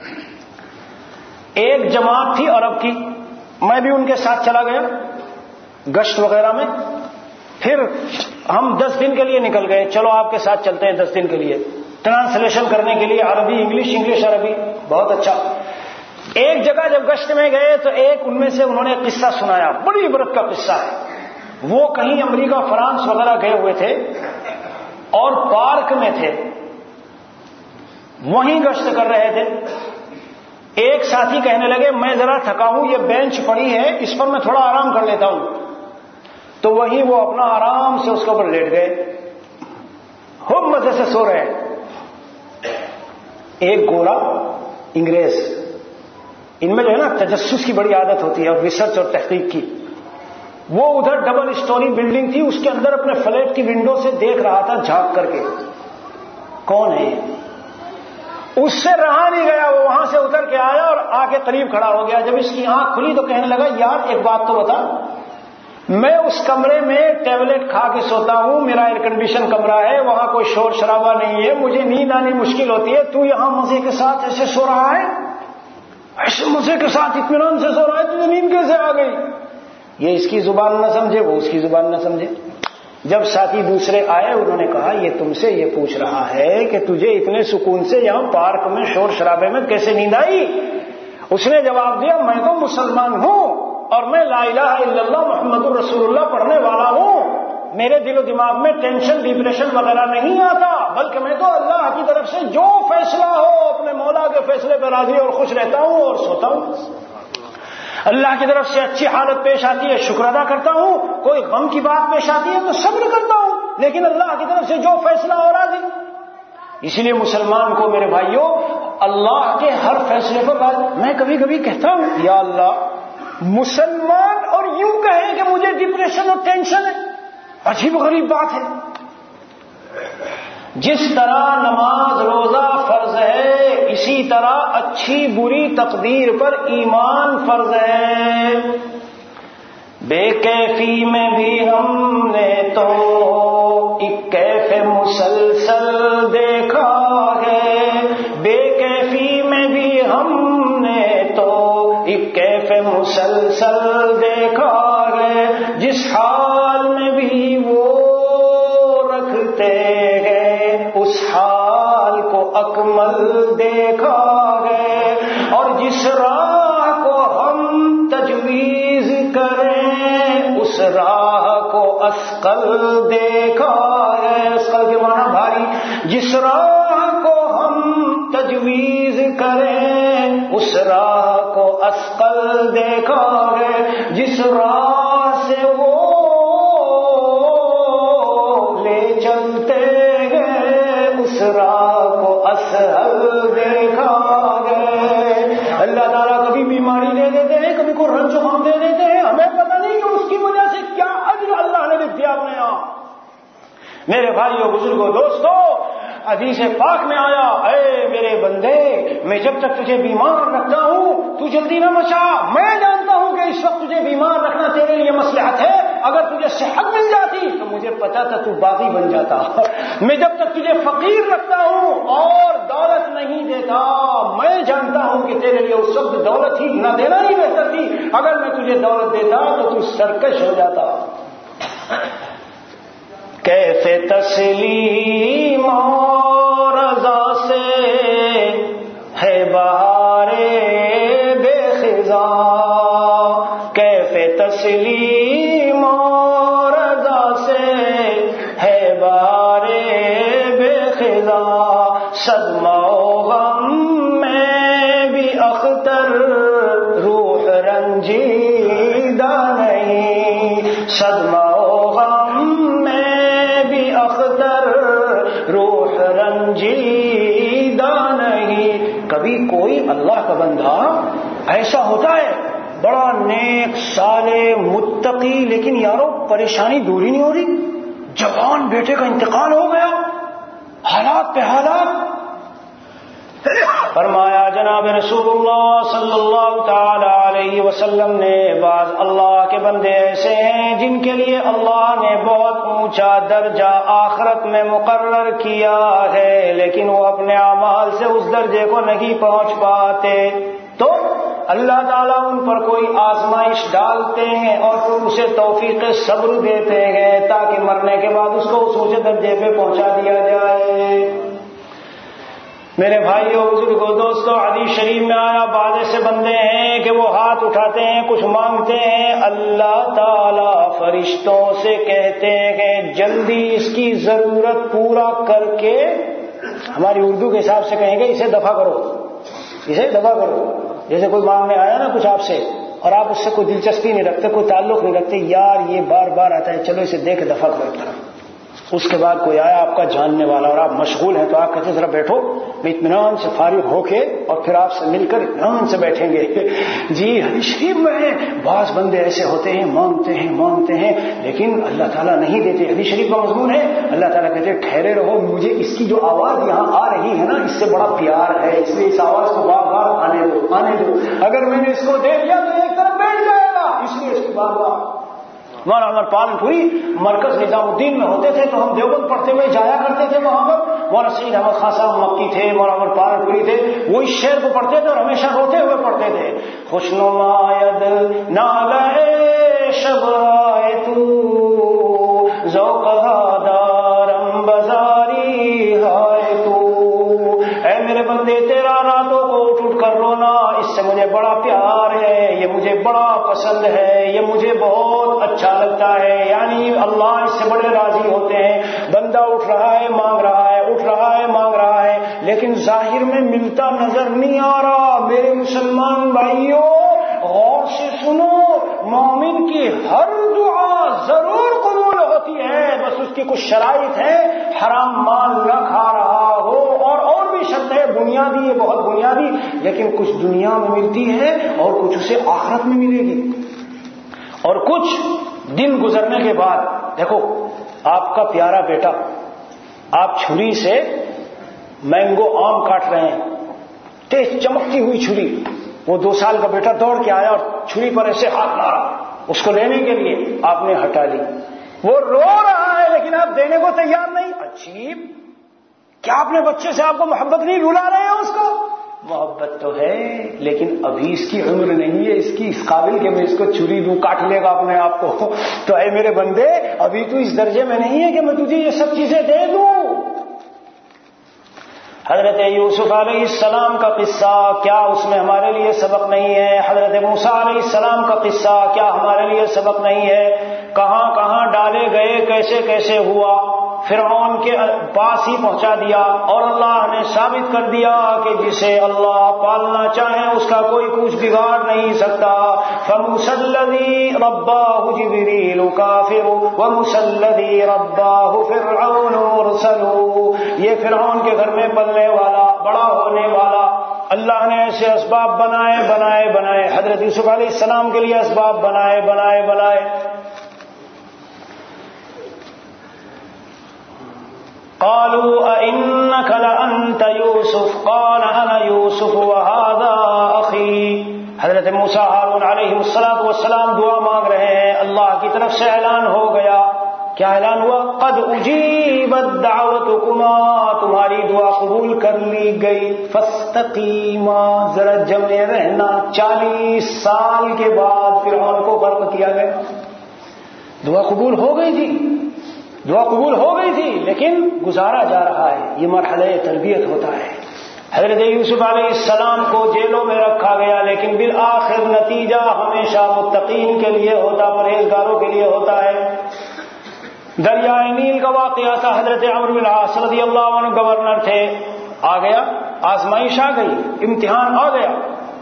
ایک جماعت تھی عرب کی، میں بھی ان کے ساتھ چلا گیا گشت وغیرہ میں، پھر ہم دس دن کے لیے نکل گئے، چلو آپ کے ساتھ چلتے ہیں دس دن کے لیے، ٹرانسلیشن کرنے کے لیے، عربی انگلش، انگلش عربی، بہت اچھا۔ ایک جگہ جب گشت میں گئے تو ایک ان میں سے انہوں نے قصہ سنایا، بڑی عبرت کا قصہ ہے۔ وہ کہیں امریکہ فرانس وغیرہ گئے ہوئے تھے اور پارک میں تھے، وہیں گشت کر رہے تھے۔ ایک ساتھی کہنے لگے میں ذرا تھکا ہوں، یہ بینچ پڑی ہے اس پر میں تھوڑا آرام کر لیتا ہوں، تو وہیں وہ اپنا آرام سے اس کے اوپر لیٹ گئے، خوب مزے سے سو رہے ہیں۔ ایک گورا انگریز، ان میں جو ہے نا تجسس کی بڑی عادت ہوتی ہے اور ریسرچ اور تحقیق کی، وہ ادھر ڈبل اسٹوری بلڈنگ تھی، اس کے اندر اپنے فلیٹ کی ونڈو سے دیکھ رہا تھا جھانک کر کے کون ہے یہ۔ اس سے رہا نہیں گیا، وہ وہاں سے اتر کے آیا اور آ کے قریب کھڑا ہو گیا۔ جب اس کی آنکھ کھلی تو کہنے لگا یار ایک بات تو بتا، میں اس کمرے میں ٹیبلٹ کھا کے سوتا ہوں، میرا ایئر کنڈیشن کمرہ ہے، وہاں کوئی شور شرابہ نہیں ہے، مجھے نیند آنی مشکل ہوتی ہے، تو یہاں مزے کے ساتھ ایسے سو رہا ہے، ایسے مزے کے ساتھ اطمینان سے سو رہا ہے، تجھے نیند کیسے آ گئی؟ یہ اس کی زبان نہ سمجھے، وہ اس کی زبان نہ سمجھے۔ جب ساتھی دوسرے آئے انہوں نے کہا یہ تم سے یہ پوچھ رہا ہے کہ تجھے اتنے سکون سے یہاں پارک میں شور شرابے میں کیسے نیند آئی؟ اس نے جواب دیا میں تو مسلمان ہوں اور میں لا الہ الا اللہ محمد الرسول اللہ پڑھنے والا ہوں، میرے دل و دماغ میں ٹینشن ڈپریشن وغیرہ نہیں آتا، بلکہ میں تو اللہ کی طرف سے جو فیصلہ ہو اپنے مولا کے فیصلے پر راضی اور خوش رہتا ہوں اور سوتا ہوں۔ اللہ کی طرف سے اچھی حالت پیش آتی ہے شکر ادا کرتا ہوں، کوئی غم کی بات پیش آتی ہے تو صبر کرتا ہوں، لیکن اللہ کی طرف سے جو فیصلہ ہو رہا ہے، اسی لیے مسلمان کو میرے بھائیوں اللہ کے ہر فیصلے پر راضی. میں کبھی کبھی کہتا ہوں یا اللہ، مسلمان اور یوں کہیں کہ مجھے ڈپریشن اور ٹینشن ہے، عجیب غریب بات ہے. جس طرح نماز روزہ فرض ہے، اسی طرح اچھی بری تقدیر پر ایمان فرض ہے. بے کیفی میں بھی ہم نے تو ایک کیف مسلسل دیکھا ہے، بے کیفی میں بھی ہم نے تو ایک کیف مسلسل دیکھا ہے. جس حال میں بھی وہ رکھتے ہیں اس حال کو اکمل دیکھا ہے، اور جس راہ کو ہم تجویز کریں اس راہ کو اسقل دیکھا ہے. اسقل کے معنی بھاری. جس راہ کو ہم تجویز کریں اس راہ کو اسقل دیکھا ہے. جس راہ سے وہ لے چلتے گئے اس راہ کو اسہل دیکھا ہے. اللہ تعالیٰ کبھی بیماری دے دیتے ہیں، کبھی کو رنج و غم دے دیتے ہیں، ہمیں پتہ نہیں کہ اس کی وجہ سے کیا اجر اللہ نے دیا اپنے یہاں. میرے بھائیوں بزرگوں دوستو، حدیث پاک میں آیا، اے میرے بندے، میں جب تک تجھے بیمار رکھتا ہوں تو جلدی نہ مچا. میں جانتا ہوں کہ اس وقت تجھے بیمار رکھنا تیرے لیے مصلحت ہے، اگر تجھے صحت مل جاتی تو مجھے پتا تھا تو باغی بن جاتا. میں جب تک تجھے فقیر رکھتا ہوں اور دولت نہیں دیتا، میں جانتا ہوں کہ تیرے لیے اس وقت دولت ہی نہ دینا ہی بہتر تھی. اگر میں تجھے دولت دیتا تو تو سرکش ہو جاتا. کیسے تسلیم اور رضا سے ہے بہارے بے خزاں، کیسے تسلیم اور رضا سے ہے بہارے بے خزاں. صدمہ و غم میں بھی اختر روح رنجیدہ نہیں، صدمہ و غم میں بھی اختر روح رنجیدہ نہیں. کبھی کوئی اللہ کا بندہ ایسا ہوتا ہے بڑا نیک صالح متقی، لیکن یارو پریشانی دور ہی نہیں ہو رہی. جوان بیٹے کا انتقال ہو گیا، حالات پہ حالات. فرمایا جناب رسول اللہ صلی اللہ تعالی علیہ وسلم نے، بعض اللہ کے بندے ایسے ہیں جن کے لیے اللہ نے بہت اونچا درجہ آخرت میں مقرر کیا ہے، لیکن وہ اپنے اعمال سے اس درجے کو نہیں پہنچ پاتے. تو اللہ تعالیٰ ان پر کوئی آزمائش ڈالتے ہیں اور پھر اسے توفیق صبر دیتے ہیں تاکہ مرنے کے بعد اس کو اس اونچے درجے پہ پہنچا دیا جائے. میرے بھائیوں بزرگوں دوستوں، حدیث شریف میں آیا بعض ایسے بندے ہیں کہ وہ ہاتھ اٹھاتے ہیں، کچھ مانگتے ہیں، اللہ تعالیٰ فرشتوں سے کہتے ہیں کہ جلدی اس کی ضرورت پورا کر کے، ہماری اردو کے حساب سے کہیں گے اسے دفع کرو، اسے دفع کرو. جیسے کوئی مانگنے آیا نا کچھ آپ سے اور آپ اس سے کوئی دلچسپی نہیں رکھتے، کوئی تعلق نہیں رکھتے، یار یہ بار بار آتا ہے، چلو اسے دے کے دفع کرو. اس کے بعد کوئی آیا آپ کا جاننے والا اور آپ مشغول ہیں تو آپ کہتے ہیں ذرا بیٹھو، میں اطمینان سے فارغ ہو کے اور پھر آپ سے مل کر اطمینان سے بیٹھیں گے. جی حدیث شریف میں بعض بندے ایسے ہوتے ہیں، مانگتے ہیں مانگتے ہیں لیکن اللہ تعالیٰ نہیں دیتے. حدیث شریف کا مضمون ہے، اللہ تعالیٰ کہتے ہیں ٹھہرے رہو، مجھے اس کی جو آواز یہاں آ رہی ہے نا اس سے بڑا پیار ہے، اس لیے اس آواز کو بار بار آنے دو آنے دو. اگر میں نے اس کو دے دیا تو ایک طرف بیٹھ جائے گا، اس لیے اس کی بار بار. مولانا عمر پالن پوری مرکز نظام الدین میں ہوتے تھے تو ہم دیوبند پڑھتے ہوئے جایا کرتے تھے وہاں پر. مولانا سید احمد خان صاحب مکی تھے، مولانا عمر پالن پوری تھے، وہ اس شعر کو پڑھتے تھے اور ہمیشہ روتے ہوئے پڑھتے تھے. خوشنماید نالے شب آئے تو ذوق دارم بازاری ہائے تو. اے میرے بندے تیرا راتوں کو اٹھ اٹھ کر رونا اس سے مجھے بڑا پیار ہے، یہ مجھے بڑا پسند ہے، یہ مجھے بہت اچھا لگتا ہے. یعنی اللہ اس سے بڑے راضی ہوتے ہیں. بندہ اٹھ رہا ہے مانگ رہا ہے، اٹھ رہا ہے مانگ رہا ہے، لیکن ظاہر میں ملتا نظر نہیں آ رہا. میرے مسلمان بھائیوں غور سے سنو مومن کی ہر دعا ضرور قبول ہوتی ہے، بس اس کی کچھ شرائط ہیں، حرام مال نہ کھا رہا ہو، اور اور بھی شرط ہے بنیادی، یہ بہت بنیادی، لیکن کچھ دنیا میں ملتی ہے اور کچھ اسے آخرت میں ملے گی، اور کچھ دن گزرنے کے بعد. دیکھو آپ کا پیارا بیٹا، آپ چھری سے مینگو آم کاٹ رہے ہیں، تیز چمکتی ہوئی چھری، وہ دو سال کا بیٹا دوڑ کے آیا اور چھری پر ایسے ہاتھ مارا اس کو لینے کے لیے، آپ نے ہٹا لی. وہ رو رہا ہے لیکن آپ دینے کو تیار نہیں. عجیب، کیا اپنے بچے سے آپ کو محبت نہیں، رلا رہے ہیں اس کو؟ محبت تو ہے لیکن ابھی اس کی عمر نہیں ہے اس کی اس قابل کہ میں اس کو چھری دوں، کاٹ لے گا اپنے آپ کو. تو اے میرے بندے، ابھی تو اس درجے میں نہیں ہے کہ میں تجھے یہ سب چیزیں دے دوں. حضرت یوسف علیہ السلام کا قصہ، کیا اس میں ہمارے لیے سبق نہیں ہے؟ حضرت موسیٰ علیہ السلام کا قصہ، کیا ہمارے لیے سبق نہیں ہے؟ کہاں کہاں ڈالے گئے، کیسے کیسے ہوا، فرعون کے پاس ہی پہنچا دیا، اور اللہ نے ثابت کر دیا کہ جسے اللہ پالنا چاہے اس کا کوئی کچھ بگاڑ نہیں سکتا. فَمُوسَى الَّذِي رَبَّاهُ جِبْرِيلُ كَافِرٌ وَمُوسَى الَّذِي رَبَّاهُ فِرْعَوْنُ مُرْسَلٌ. یہ فرعون کے گھر میں پلنے والا، بڑا ہونے والا، اللہ نے ایسے اسباب بنائے بنائے بنائے، حضرت یوسف علیہ السلام کے لیے اسباب بنائے بنائے بنائے. قالوا أئنك لأنت يوسف قال أنا يوسف وهذا أخي. حضرت موسیٰ ہارون علیہ الصلوۃ والسلام دعا مانگ رہے ہیں، اللہ کی طرف سے اعلان ہو گیا. کیا اعلان ہوا؟ قد اجیبت دعوتکما، تمہاری دعا قبول کر لی گئی. فاستقیما، ذرا جمے رہنا. چالیس سال کے بعد فرعون کو غرق کیا گیا. دعا قبول ہو گئی تھی، دعا قبول ہو گئی تھی لیکن گزارا جا رہا ہے. یہ مرحلہ تربیت ہوتا ہے. حضرت یوسف علیہ السلام کو جیلوں میں رکھا گیا لیکن بالآخر نتیجہ ہمیشہ متقین کے لیے ہوتا، پرہیزگاروں کے لیے ہوتا ہے. دریائے نیل کا واقعہ تھا. حضرت عمرو بن العاص رضی اللہ عنہ گورنر تھے. آ گیا، آزمائش آ گئی، امتحان آ گیا.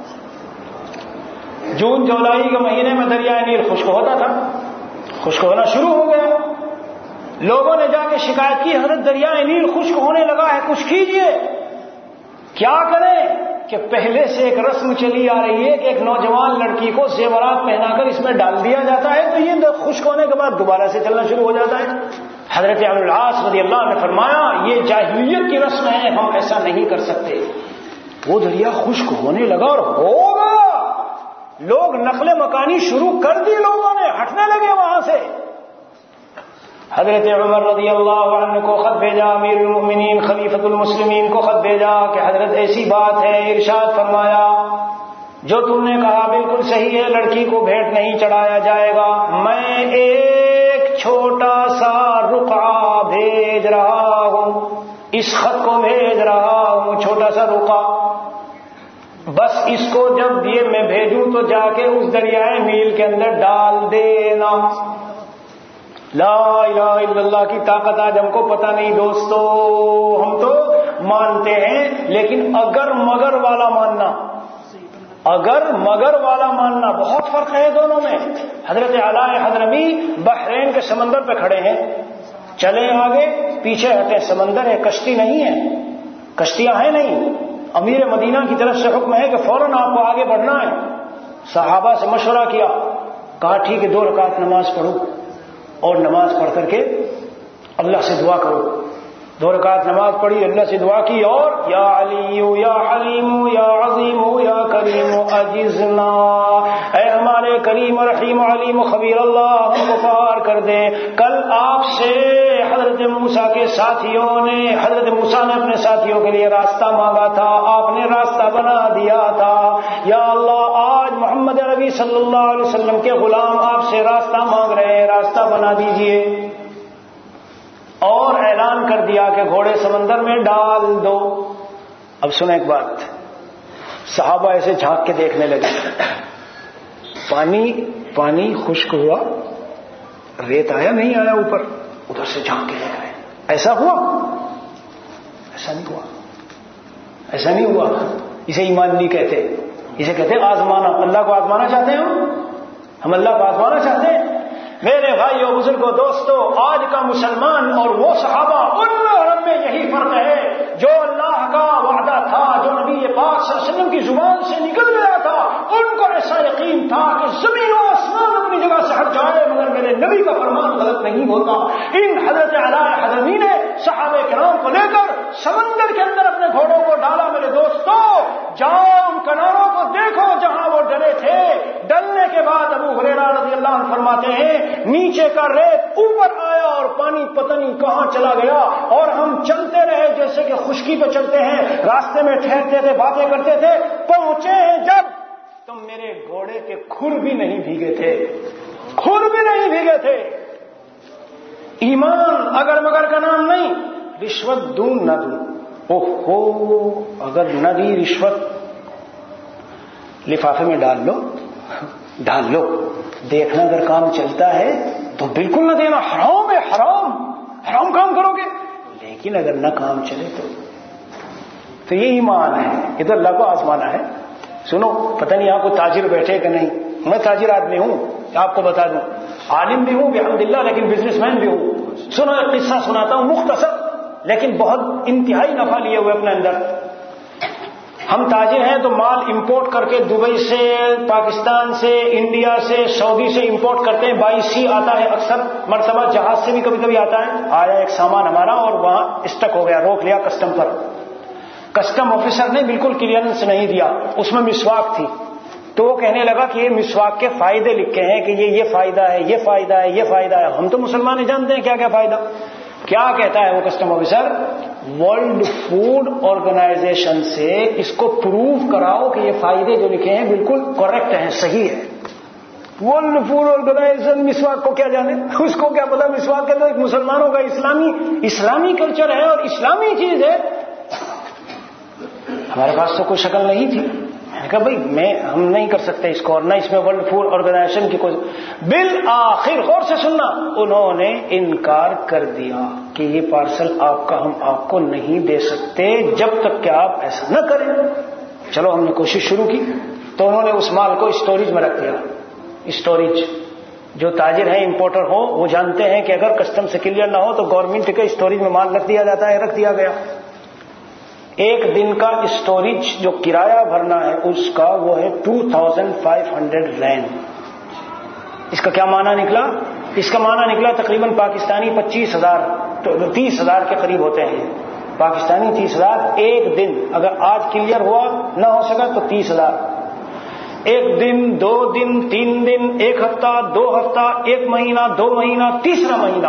جون جولائی کے مہینے میں دریائے نیل خشک ہوتا تھا، خشک ہونا شروع ہو گیا. لوگوں نے جا کے شکایت کی، حضرت دریائے نیل خشک ہونے لگا ہے، کچھ کیجئے. کیا کریں کہ پہلے سے ایک رسم چلی آ رہی ہے کہ ایک نوجوان لڑکی کو زیورات پہنا کر اس میں ڈال دیا جاتا ہے تو یہ خشک ہونے کے بعد دوبارہ سے چلنا شروع ہو جاتا ہے. حضرت عمرو بن العاص رضی اللہ عنہ نے فرمایا یہ جاہلیت کی رسم ہے، ہم ایسا نہیں کر سکتے. وہ دریا خشک ہونے لگا اور ہوگا، لوگ نقل مکانی شروع کر دی، لوگوں نے ہٹنے لگے وہاں سے. حضرت عمر رضی اللہ عنہ کو خط بھیجا، امیر المؤمنین خلیفۃ المسلمین کو خط بھیجا کہ حضرت ایسی بات ہے. ارشاد فرمایا جو تم نے کہا بالکل صحیح ہے، لڑکی کو بھیٹ نہیں چڑھایا جائے گا. میں ایک چھوٹا سا رقعہ بھیج رہا ہوں، اس خط کو بھیج رہا ہوں، چھوٹا سا رقعہ. بس اس کو جب یہ میں بھیجوں تو جا کے اس دریائے نیل کے اندر ڈال دینا. لا الہ الا اللہ کی طاقت آج ہم کو پتہ نہیں دوستو. ہم تو مانتے ہیں لیکن اگر مگر والا ماننا، اگر مگر والا ماننا، بہت فرق ہے دونوں میں. حضرت علاء حضرمی بحرین کے سمندر پہ کھڑے ہیں، چلیں آگے پیچھے ہٹے، سمندر ہے، کشتی نہیں ہے، کشتیاں ہیں نہیں. امیر مدینہ کی طرف سے حکم ہے کہ فوراً آپ کو آگے بڑھنا ہے. صحابہ سے مشورہ کیا، کہا ٹھیک ہے دو رکعت نماز پڑھو اور نماز پڑھ کر کے اللہ سے دعا کرو. دو رکعت نماز پڑھی، اللہ سے دعا کی اور یا علی یا حلیم یا عظیم یا کریم اجزنا، اے ہمارے کریم رحیم علیم خبیر اللہ ہم کو پار کر دے. کل آپ سے حضرت موسیٰ کے ساتھیوں نے، حضرت موسیٰ نے اپنے ساتھیوں کے لیے راستہ مانگا تھا، آپ نے راستہ بنا دیا تھا. یا اللہ آج محمد عربی صلی اللہ علیہ وسلم کے غلام آپ سے راستہ مانگ رہے ہیں، راستہ بنا دیجئے. اور اعلان کر دیا کہ گھوڑے سمندر میں ڈال دو. اب سنیں ایک بات، صحابہ ایسے جھانک کے دیکھنے لگے. پانی پانی خشک ہوا، ریت آیا نہیں آیا اوپر، ادھر سے جھانک کے دیکھ رہے ہیں. ایسا ہوا؟ ایسا نہیں ہوا، ایسا نہیں ہوا. اسے ایمان نہیں کہتے، اسے کہتے آزمانا. اللہ کو آزمانا چاہتے ہیں ہم؟ ہم اللہ کو آزمانا چاہتے ہیں. میرے بھائیو بزرگوں دوستو، آج کا مسلمان اور وہ صحابہ، ان میں اور ہم میں یہی فرق ہے. جو اللہ کا وعدہ تھا، جو نبی پاک صلی اللہ علیہ وسلم کی زبان سے نکل گیا تھا، ان کو ایسا یقین تھا کہ زمین و آسمان اپنی جگہ سے ہٹ جائے مگر میرے نبی کا فرمان غلط نہیں ہوتا. ان حضرت علی حضرمی نے صحابہ کرام کو لے کر سمندر کے اندر اپنے گھوڑوں کو ڈالا. میرے دوستو، جاؤ ان کناروں کو دیکھو جہاں وہ ڈرے تھے. ڈلنے کے بعد ابو ہریرہ رضی اللہ عنہ فرماتے ہیں نیچے کا ریت اوپر آیا اور پانی پتہ نہیں کہاں چلا گیا، اور ہم چلتے رہے جیسے کہ خشکی پہ چلتے ہیں. راستے میں ٹھہرتے تھے، باتیں کرتے تھے. پہنچے ہیں جب تم میرے گھوڑے کے کھر بھی نہیں بھیگے تھے، کھر بھی نہیں بھیگے تھے. ایمان اگر مگر کا نام نہیں. رشوت دوں نہ دوں، اوہو اگر نہ دی رشوت، لفافے میں ڈال لو ڈال لو دیکھنا اگر کام چلتا ہے تو بالکل نہ دینا. حرام ہے، حرام حرام کام کرو گے. لیکن اگر نہ کام چلے تو تو یہ ایمان ہے. یہ تو اللہ کو آزمانا ہے. سنو، پتہ نہیں آپ کو تاجر بیٹھے کہ نہیں. میں تاجر آدمی ہوں، آپ کو بتا دوں. عالم بھی ہوں بحمداللہ، لیکن بزنس مین بھی ہوں. سنو ایک قصہ سناتا ہوں مختصر، لیکن بہت انتہائی نفع لیے ہوئے اپنے اندر. ہم تاجر ہیں تو مال امپورٹ کر کے دبئی سے، پاکستان سے، انڈیا سے، سعودی سے امپورٹ کرتے ہیں. بائی سی آتا ہے، اکثر مرتبہ جہاز سے بھی کبھی کبھی آتا ہے. آیا ایک سامان ہمارا اور وہاں اسٹک ہو گیا، روک لیا کسٹم پر. کسٹم آفیسر نے بالکل کلیئرنس نہیں دیا. اس میں مسواک تھی، تو وہ کہنے لگا کہ یہ مسواک کے فائدے لکھے ہیں کہ یہ یہ فائدہ ہے، یہ فائدہ ہے، یہ فائدہ ہے. ہم تو مسلمان جانتے ہیں کیا کیا فائدہ. کیا کہتا ہے وہ custom officer? World Food Organization سے اس کو پروو کراؤ کہ یہ فائدے جو لکھے ہیں بالکل کریکٹ ہیں، صحیح ہے. ورلڈ فوڈ آرگنائزیشن مسواک کو کیا جانے، اس کو کیا پتا مسواک کے تو ایک مسلمانوں کا اسلامی اسلامی کلچر ہے اور اسلامی چیز ہے. ہمارے پاس تو کوئی شکل نہیں تھی. میں نے کہا بھائی میں ہم نہیں کر سکتے اس کو، اور نہ اس میں ورلڈ فوڈ آرگنائزیشن کی کوئی. بالآخر غور سے سننا، انہوں نے انکار کر دیا کہ یہ پارسل آپ کا ہم آپ کو نہیں دے سکتے جب تک کہ آپ ایسا نہ کریں. چلو ہم نے کوشش شروع کی تو انہوں نے اس مال کو اسٹوریج میں رکھ دیا. اسٹوریج، جو تاجر ہیں امپورٹر ہو وہ جانتے ہیں کہ اگر کسٹم سے کلیئر نہ ہو تو گورنمنٹ کے اسٹوریج میں مال رکھ دیا جاتا ہے. رکھ دیا گیا. ایک دن کا اسٹوریج جو کرایہ بھرنا ہے اس کا وہ ہے two thousand five hundred rain. اس کا کیا معنی نکلا؟ اس کا معنی نکلا تقریباً پاکستانی پچیس ہزار تیس ہزار کے قریب ہوتے ہیں. پاکستانی تیس ہزار. ایک دن اگر آج کلیئر ہوا نہ ہو سکا تو تیس ہزار. ایک دن، دو دن، تین دن، ایک ہفتہ، دو ہفتہ، ایک مہینہ، دو مہینہ، تیسرا مہینہ.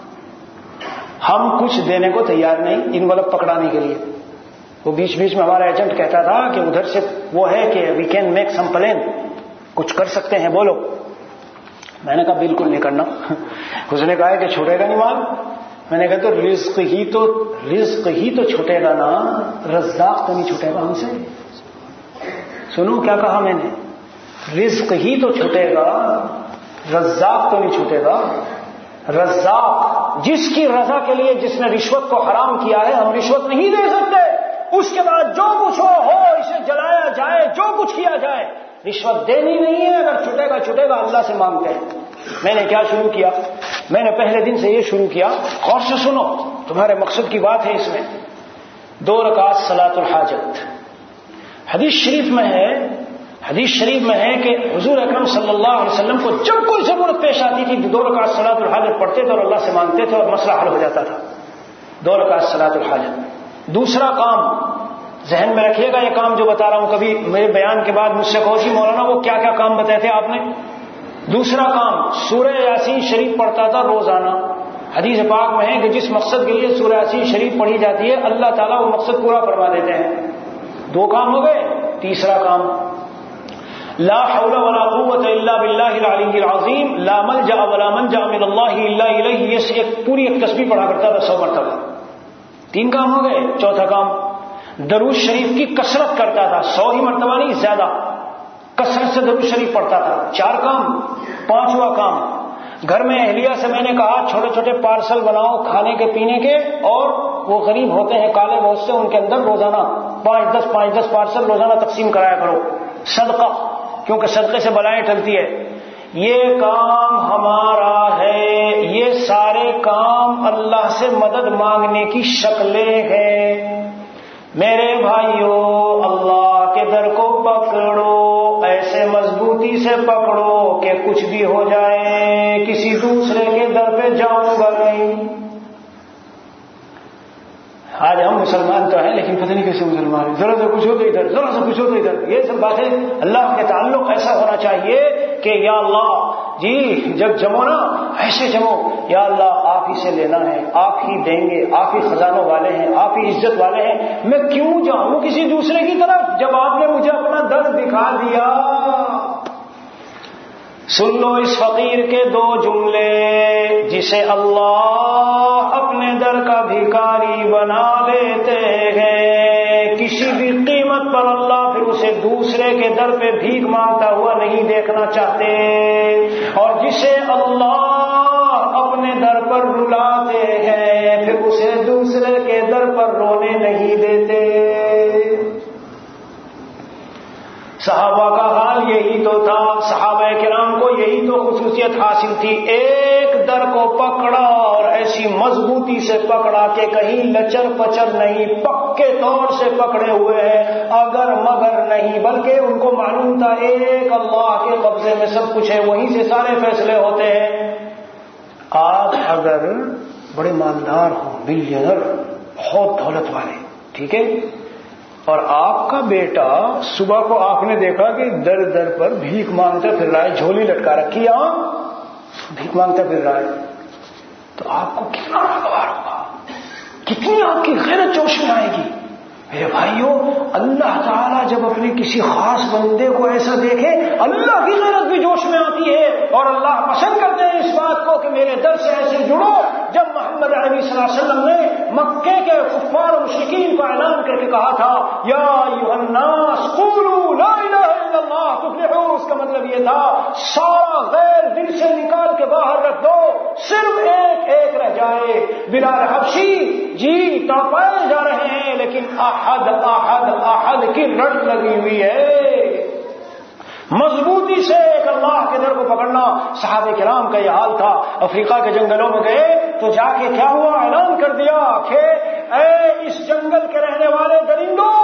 ہم کچھ دینے کو تیار نہیں انویلپ پکڑانے کے لیے. وہ بیچ بیچ میں ہمارا ایجنٹ کہتا تھا کہ ادھر سے وہ ہے کہ we can make some plan, کچھ کر سکتے ہیں، بولو. میں نے کہا بالکل نہیں کرنا. اس نے کہا کہ چھوٹے گا نہیں مال. میں نے کہا تو رزق ہی تو رزق ہی تو چھوٹے گا نا، رزاق تو نہیں چھوٹے گا ہم سے. سنو کیا کہا میں نے، رزق ہی تو چھوٹے گا، رزاق تو نہیں چھوٹے گا. رزاق جس کی رضا کے لیے جس نے رشوت کو حرام کیا ہے، ہم رشوت نہیں دے سکتے. اس کے بعد جو کچھ ہو ہو اسے جلایا جائے، جو کچھ کیا جائے، رشوت دینی نہیں ہے. اگر چھٹے گا چھٹے گا اللہ سے مانگتے ہیں. میں نے کیا شروع کیا؟ میں نے پہلے دن سے یہ شروع کیا، غور سے سنو تمہارے مقصد کی بات ہے اس میں. دو رکعت صلاۃ الحاجت. حدیث شریف میں ہے حدیث شریف میں ہے کہ حضور اکرم صلی اللہ علیہ وسلم کو جب کوئی ضرورت پیش آتی تھی دو رکعت صلاۃ الحاجت پڑھتے تھے اور اللہ سے مانگتے تھے اور مسئلہ حل ہو جاتا تھا. دو رکعت صلاۃ الحاجت. دوسرا کام ذہن میں رکھیے گا، یہ کام جو بتا رہا ہوں کبھی میرے بیان کے بعد مجھ سے کہو جی مولانا وہ کیا کیا کام بتائے تھے آپ نے. دوسرا کام سورہ یاسین شریف پڑھتا تھا روزانہ. حدیث پاک میں ہے کہ جس مقصد کے لیے سورہ یاسین شریف پڑھی جاتی ہے اللہ تعالیٰ وہ مقصد پورا فرما دیتے ہیں. دو کام ہو گئے. تیسرا کام لا حول ولا قوت الا باللہ العلی العظیم لا ملجا ولا منجا من اللہ الا الیہ. یہ ایک پوری ایک تسبیح پڑھا کرتا تھا سو مرتبہ. تین کام ہو گئے. چوتھا کام درود شریف کی کثرت کرتا تھا، سو ہی مرتبہ نہیں زیادہ، کثرت سے درود شریف پڑھتا تھا. چار کام. پانچواں کام گھر میں اہلیہ سے میں نے کہا چھوٹے چھوٹے پارسل بناؤ کھانے کے پینے کے، اور وہ غریب ہوتے ہیں کالے بہت سے، ان کے اندر روزانہ پانچ دس پانچ دس پارسل روزانہ تقسیم کرایا کرو. صدقہ، کیونکہ صدقے سے بلائیں ٹلتی ہے. یہ کام ہمارا ہے، یہ سارے کام اللہ سے مدد مانگنے کی شکلیں ہیں۔ میرے بھائیوں، اللہ کے در کو پکڑو، ایسے مضبوطی سے پکڑو کہ کچھ بھی ہو جائے کسی دوسرے کے در پہ جاؤں گا نہیں۔ آج ہم مسلمان تو ہیں لیکن پتہ نہیں کیسے مسلمان ہیں، ذرا سے پوچھو تو ادھر، ذرا سے پوچھو تو ادھر۔ یہ سب باتیں، اللہ کے تعلق ایسا ہونا چاہیے کہ یا اللہ جی جب جمو نا ایسے جمو، یا اللہ آپ ہی سے لینا ہے، آپ ہی دیں گے، آپ ہی خزانوں والے ہیں، آپ ہی عزت والے ہیں، میں کیوں جاؤں کسی دوسرے کی طرف جب آپ نے مجھے اپنا درد دکھا دیا۔ سن لو اس فقیر کے دو جملے، جسے اللہ اپنے در کا بھکاری بنا لیتے ہیں، کسی بھی قیمت پر اللہ پھر اسے دوسرے کے در پہ بھیک مانگتا ہوا نہیں دیکھنا چاہتے، اور جسے اللہ اپنے در پر رلاتے ہیں پھر اسے دوسرے کے در پر رونے نہیں دیتے۔ صحابہ کا حال یہی تو تھا، صحابہ کرام کو یہی تو خصوصیت حاصل تھی، ایک در کو پکڑا اور ایسی مضبوطی سے پکڑا کہ کہیں لچر پچر نہیں، پکے طور سے پکڑے ہوئے ہیں، اگر مگر نہیں، بلکہ ان کو معلوم تھا ایک اللہ کے قبضے میں سب کچھ ہے، وہیں سے سارے فیصلے ہوتے ہیں۔ آپ اگر بڑے مالدار ہوں، بلینر، بہت دولت والے، ٹھیک ہے، اور آپ کا بیٹا صبح کو آپ نے دیکھا کہ در در پر بھیک مانگتا پھر رہا ہے، جھولی لٹکا رکھی ہے، بھیک مانگتا پھر رہا ہے، تو آپ کو کتنا ناگوار ہوگا، کتنی آپ کی غیرت جوش میں آئے گی۔ میرے بھائیوں، اللہ تعالیٰ جب اپنے کسی خاص بندے کو ایسا دیکھے، اللہ کی غیرت بھی جوش میں آتی ہے، اور اللہ پسند کرتے ہیں اس بات کو کہ میرے در سے ایسے جڑو۔ جب محمد عربی صلی اللہ علیہ وسلم نے مکے کے کفار و مشرکین کو اعلان کر کے کہا تھا یا ایھا الناس قولوا لا الہ الا اللہ تفلحوا، اس کا مطلب یہ تھا سارا غیر دل سے نکال کے باہر رکھ دو، صرف ایک ایک رہ جائے۔ بلال حبشی جی تڑپائے جا رہے ہیں لیکن احد احد احد کی رٹ لگی ہوئی ہے، مضبوطی سے ایک اللہ کے در کو پکڑنا۔ صحابہ کرام کا یہ حال تھا، افریقہ کے جنگلوں میں گئے تو جا کے کیا ہوا، اعلان کر دیا کہ اے اس جنگل کے رہنے والے درندوں،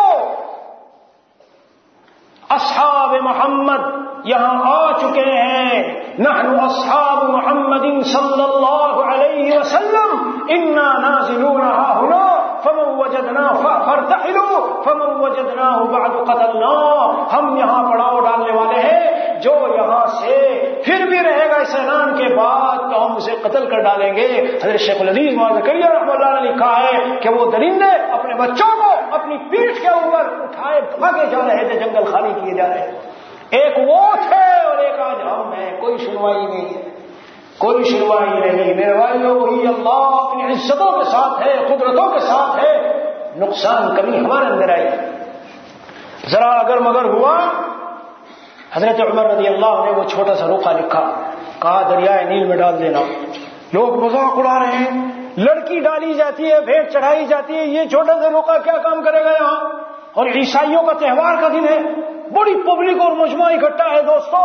اصحاب محمد یہاں آ چکے ہیں، نحن اصحاب محمد صلی اللہ علیہ وسلم انا نازلون هنا فمن وجدنا فارتحلوا فمن وجدناه بعد قتلناه، ہم یہاں پڑاؤ ڈالنے والے ہیں، جو یہاں سے پھر بھی رہے گا اس اعلان کے بعد تو ہم اسے قتل کر ڈالیں گے۔ حضرت شیخ العزیز مولانا زکریا رحمۃ اللہ نے لکھا ہے کہ وہ درندے اپنے بچوں کو اپنی پیٹھ کے اوپر اٹھائے بھاگے جا رہے تھے، جنگل خالی کیے جا رہے تھے، ایک وہ تھے اور ایک آج ہم ہیں، کوئی سنوائی نہیں ہے، کوئی سنوائی نہیں۔ میرے بھائیوں، وہی اللہ اپنی عزتوں کے ساتھ ہے، قدرتوں کے ساتھ ہے، نقصان کمی ہمارے اندر آئی، ذرا اگر مگر ہوا۔ حضرت عمر رضی اللہ عنہ نے وہ چھوٹا سا روقہ لکھا، کہا دریائے نیل میں ڈال دینا۔ لوگ مذاق اڑا رہے ہیں، لڑکی ڈالی جاتی ہے، بھیٹ چڑھائی جاتی ہے، یہ چھوٹا سا روقہ کیا کام کرے گا یہاں؟ اور عیسائیوں کا تہوار کا دن ہے، بڑی پبلک اور مجمع اکٹھا ہے دوستو۔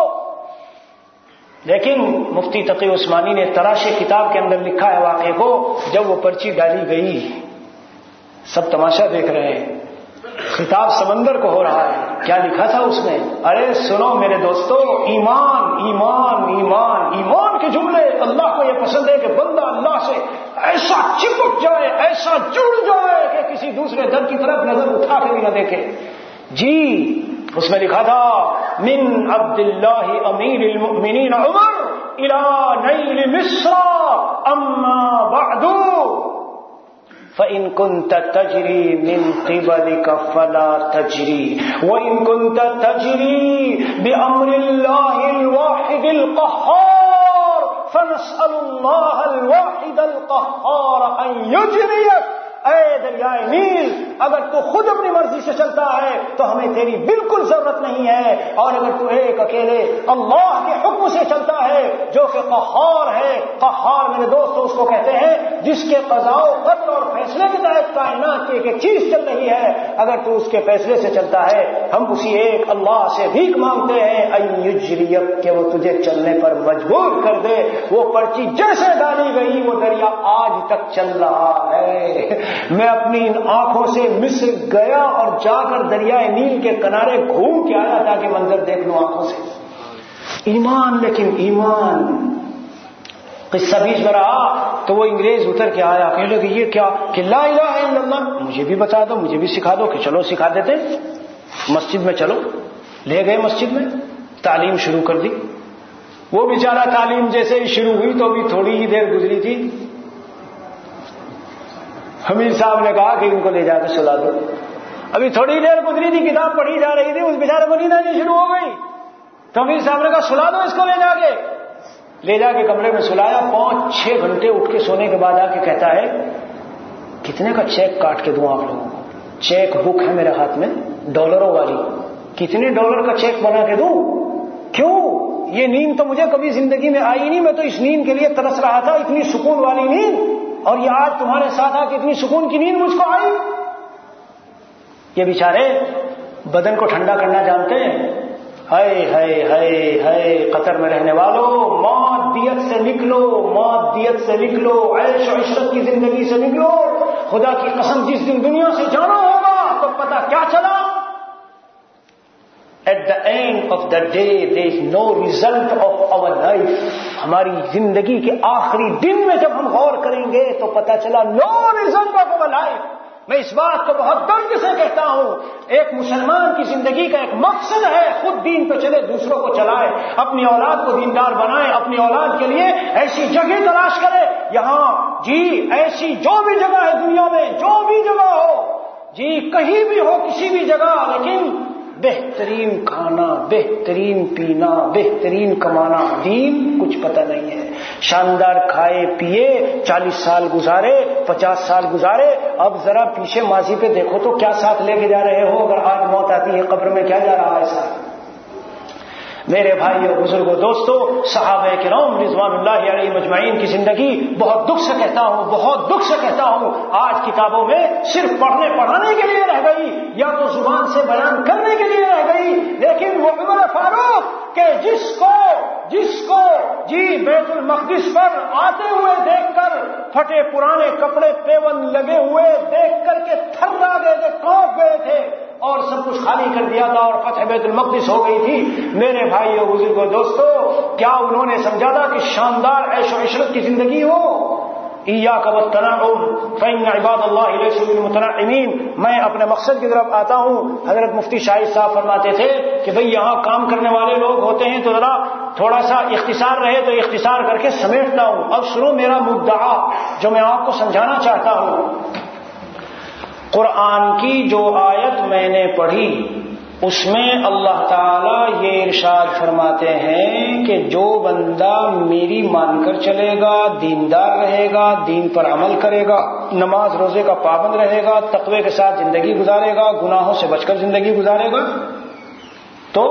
لیکن مفتی تقی عثمانی نے تراشے کتاب کے اندر لکھا ہے واقعے کو، جب وہ پرچی ڈالی گئی سب تماشا دیکھ رہے ہیں، خطاب سمندر کو ہو رہا ہے، کیا لکھا تھا اس نے؟ ارے سنو میرے دوستو، ایمان ایمان ایمان ایمان کے جملے، اللہ کو یہ پسند ہے کہ بندہ اللہ سے ایسا چپک جائے، ایسا جڑ جائے کہ کسی دوسرے در کی طرف نظر اٹھا کے بھی نہ دیکھے۔ جی اس میں لکھا تھا من عبد اللہ امیر المؤمنین عمر الى نیل مصر اما بعد فإن كنت تجري من قبلك فلا تجري وإن كنت تجري بأمر الله الواحد القهار فنسأل الله الواحد القهار أن يجريك اے دریائے نیل، اگر تو خود اپنی مرضی سے چلتا ہے تو ہمیں تیری بالکل ضرورت نہیں ہے، اور اگر تو ایک اکیلے اللہ کے حکم سے چلتا ہے جو کہ قہار ہے، قہار میرے دوستو اس کو کہتے ہیں جس کے قضاء و قدر اور فیصلے کے تحت کائنات کی ایک ایک چیز چل رہی ہے، اگر تو اس کے فیصلے سے چلتا ہے ہم اسی ایک اللہ سے بھیک مانگتے ہیں ان یجریک کہ وہ تجھے چلنے پر مجبور کر دے۔ وہ پرچی جیسے ڈالی گئی وہ دریا آج تک چل رہا ہے۔ میں اپنی ان آنکھوں سے مصر گیا اور جا کر دریائے نیل کے کنارے گھوم کے آیا تاکہ منظر دیکھ لوں آنکھوں سے۔ ایمان، لیکن ایمان قصہ بیچ میں رہا تو وہ انگریز اتر کے آیا، کہنے لگے یہ کیا کہ لا الہ الا اللہ، مجھے بھی بتا دو، مجھے بھی سکھا دو، کہ چلو سکھا دیتے، مسجد میں چلو۔ لے گئے مسجد میں، تعلیم شروع کر دی۔ وہ بیچارہ تعلیم جیسے ہی شروع ہوئی تو ابھی تھوڑی ہی دیر گزری تھی، حمید صاحب نے کہا کہ ان کو لے جا کے سلا دو۔ ابھی تھوڑی دیر گزری تھی، کتاب پڑھی جا رہی تھی، اس بیچارے کو نیند آنی شروع ہو گئی تو حمید صاحب نے کہا سلا دو اس کو، لے جا کے لے جا کے کمرے میں سلایا۔ پانچ چھ گھنٹے اٹھ کے سونے کے بعد آ کے کہتا ہے کتنے کا چیک کاٹ کے دوں آپ لوگوں کو؟ چیک بک ہے میرے ہاتھ میں ڈالروں والی، کتنے ڈالر کا چیک بنا کے دوں؟ کیوں؟ یہ نیند تو مجھے کبھی زندگی میں آئی نہیں، میں تو اس نیند کے لیے ترس رہا تھا، اتنی سکون والی نیند، اور یہ آج تمہارے ساتھ آ کے اتنی سکون کی نیند مجھ کو آئی۔ یہ بیچارے بدن کو ٹھنڈا کرنا جانتے ہیں۔ ہائے ہائے ہائے ہائے قطر میں رہنے والوں، مادیت سے نکلو، مادیت سے نکلو، عیش و عشرت کی زندگی سے نکلو۔ خدا کی قسم جس دن دنیا سے جانا ہوگا تو پتہ کیا چلا؟ At the end of the day there is no result of our life. ہماری زندگی کے آخری دن میں جب ہم غور کریں گے تو پتہ چلا no result of our life. میں اس بات کو بہت درد سے کہتا ہوں، ایک مسلمان کی زندگی کا ایک مقصد ہے خود دین پہ چلے، دوسروں کو چلائے، اپنی اولاد کو دیندار بنائے، اپنی اولاد کے لیے ایسی جگہ تلاش کرے یہاں جی ایسی جو بھی جگہ ہے دنیا میں، جو بھی جگہ ہو جی، کہیں بھی ہو کسی بھی جگہ، لیکن بہترین کھانا، بہترین پینا، بہترین کمانا، دین کچھ پتہ نہیں ہے۔ شاندار کھائے پیے، چالیس سال گزارے، پچاس سال گزارے، اب ذرا پیچھے ماضی پہ دیکھو تو کیا ساتھ لے کے جا رہے ہو؟ اگر آج موت آتی ہے قبر میں کیا جا رہا ہے ساتھ؟ میرے بھائیو، بزرگوں، دوستو، صحابہ کرام رضوان اللہ علیہ مجمعین کی زندگی بہت دکھ سے کہتا ہوں، بہت دکھ سے کہتا ہوں، آج کتابوں میں صرف پڑھنے پڑھانے کے لیے رہ گئی، یا تو زبان سے بیان کرنے کے لیے رہ گئی، لیکن وہ عمر فاروق کہ جس کو جس کو جی بیت المقدس پر آتے ہوئے دیکھ کر پھٹے پرانے کپڑے پیون لگے ہوئے دیکھ کر کے تھرا گئے تھے، کانپ گئے تھے، اور سب کچھ خالی کر دیا تھا اور فتح بیت المقدس ہو گئی تھی۔ میرے بھائیو، بزرگوں، دوستو، کیا انہوں نے سمجھا تھا کہ شاندار عیش و عشرت کی زندگی ہو؟ ایاک والتنعم فإن عباد اللہ لیسوا بالمتنعمین۔ میں اپنے مقصد کی طرف آتا ہوں۔ حضرت مفتی شاہد صاحب فرماتے تھے کہ بھئی یہاں کام کرنے والے لوگ ہوتے ہیں تو ذرا تھوڑا سا اختصار رہے تو اختصار کر کے سمیٹتا ہوں۔ اب سنو میرا مدعا جو میں آپ کو سمجھانا چاہتا ہوں۔ قرآن کی جو آیت میں نے پڑھی اس میں اللہ تعالیٰ یہ ارشاد فرماتے ہیں کہ جو بندہ میری مان کر چلے گا، دیندار رہے گا، دین پر عمل کرے گا، نماز روزے کا پابند رہے گا، تقوی کے ساتھ زندگی گزارے گا، گناہوں سے بچ کر زندگی گزارے گا، تو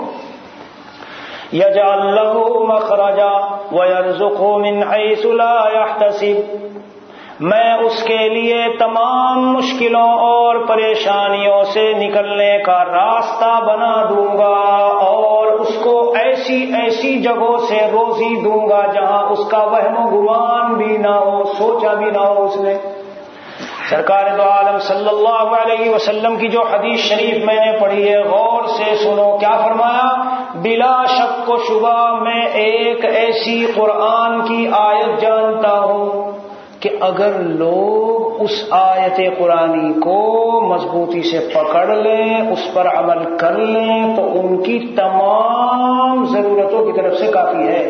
یجعل لہ مخرجا ویرزقہ من حیث لا یحتسب، میں اس کے لیے تمام مشکلوں اور پریشانیوں سے نکلنے کا راستہ بنا دوں گا، اور اس کو ایسی ایسی جگہوں سے روزی دوں گا جہاں اس کا وہم و گمان بھی نہ ہو، سوچا بھی نہ ہو اس نے۔ سرکار دو عالم صلی اللہ علیہ وسلم کی جو حدیث شریف میں نے پڑھی ہے، غور سے سنو، کیا فرمایا؟ بلا شک و شبہ میں ایک ایسی قرآن کی آیت جانتا ہوں کہ اگر لوگ اس آیت قرآنی کو مضبوطی سے پکڑ لیں، اس پر عمل کر لیں، تو ان کی تمام ضرورتوں کی طرف سے کافی ہے۔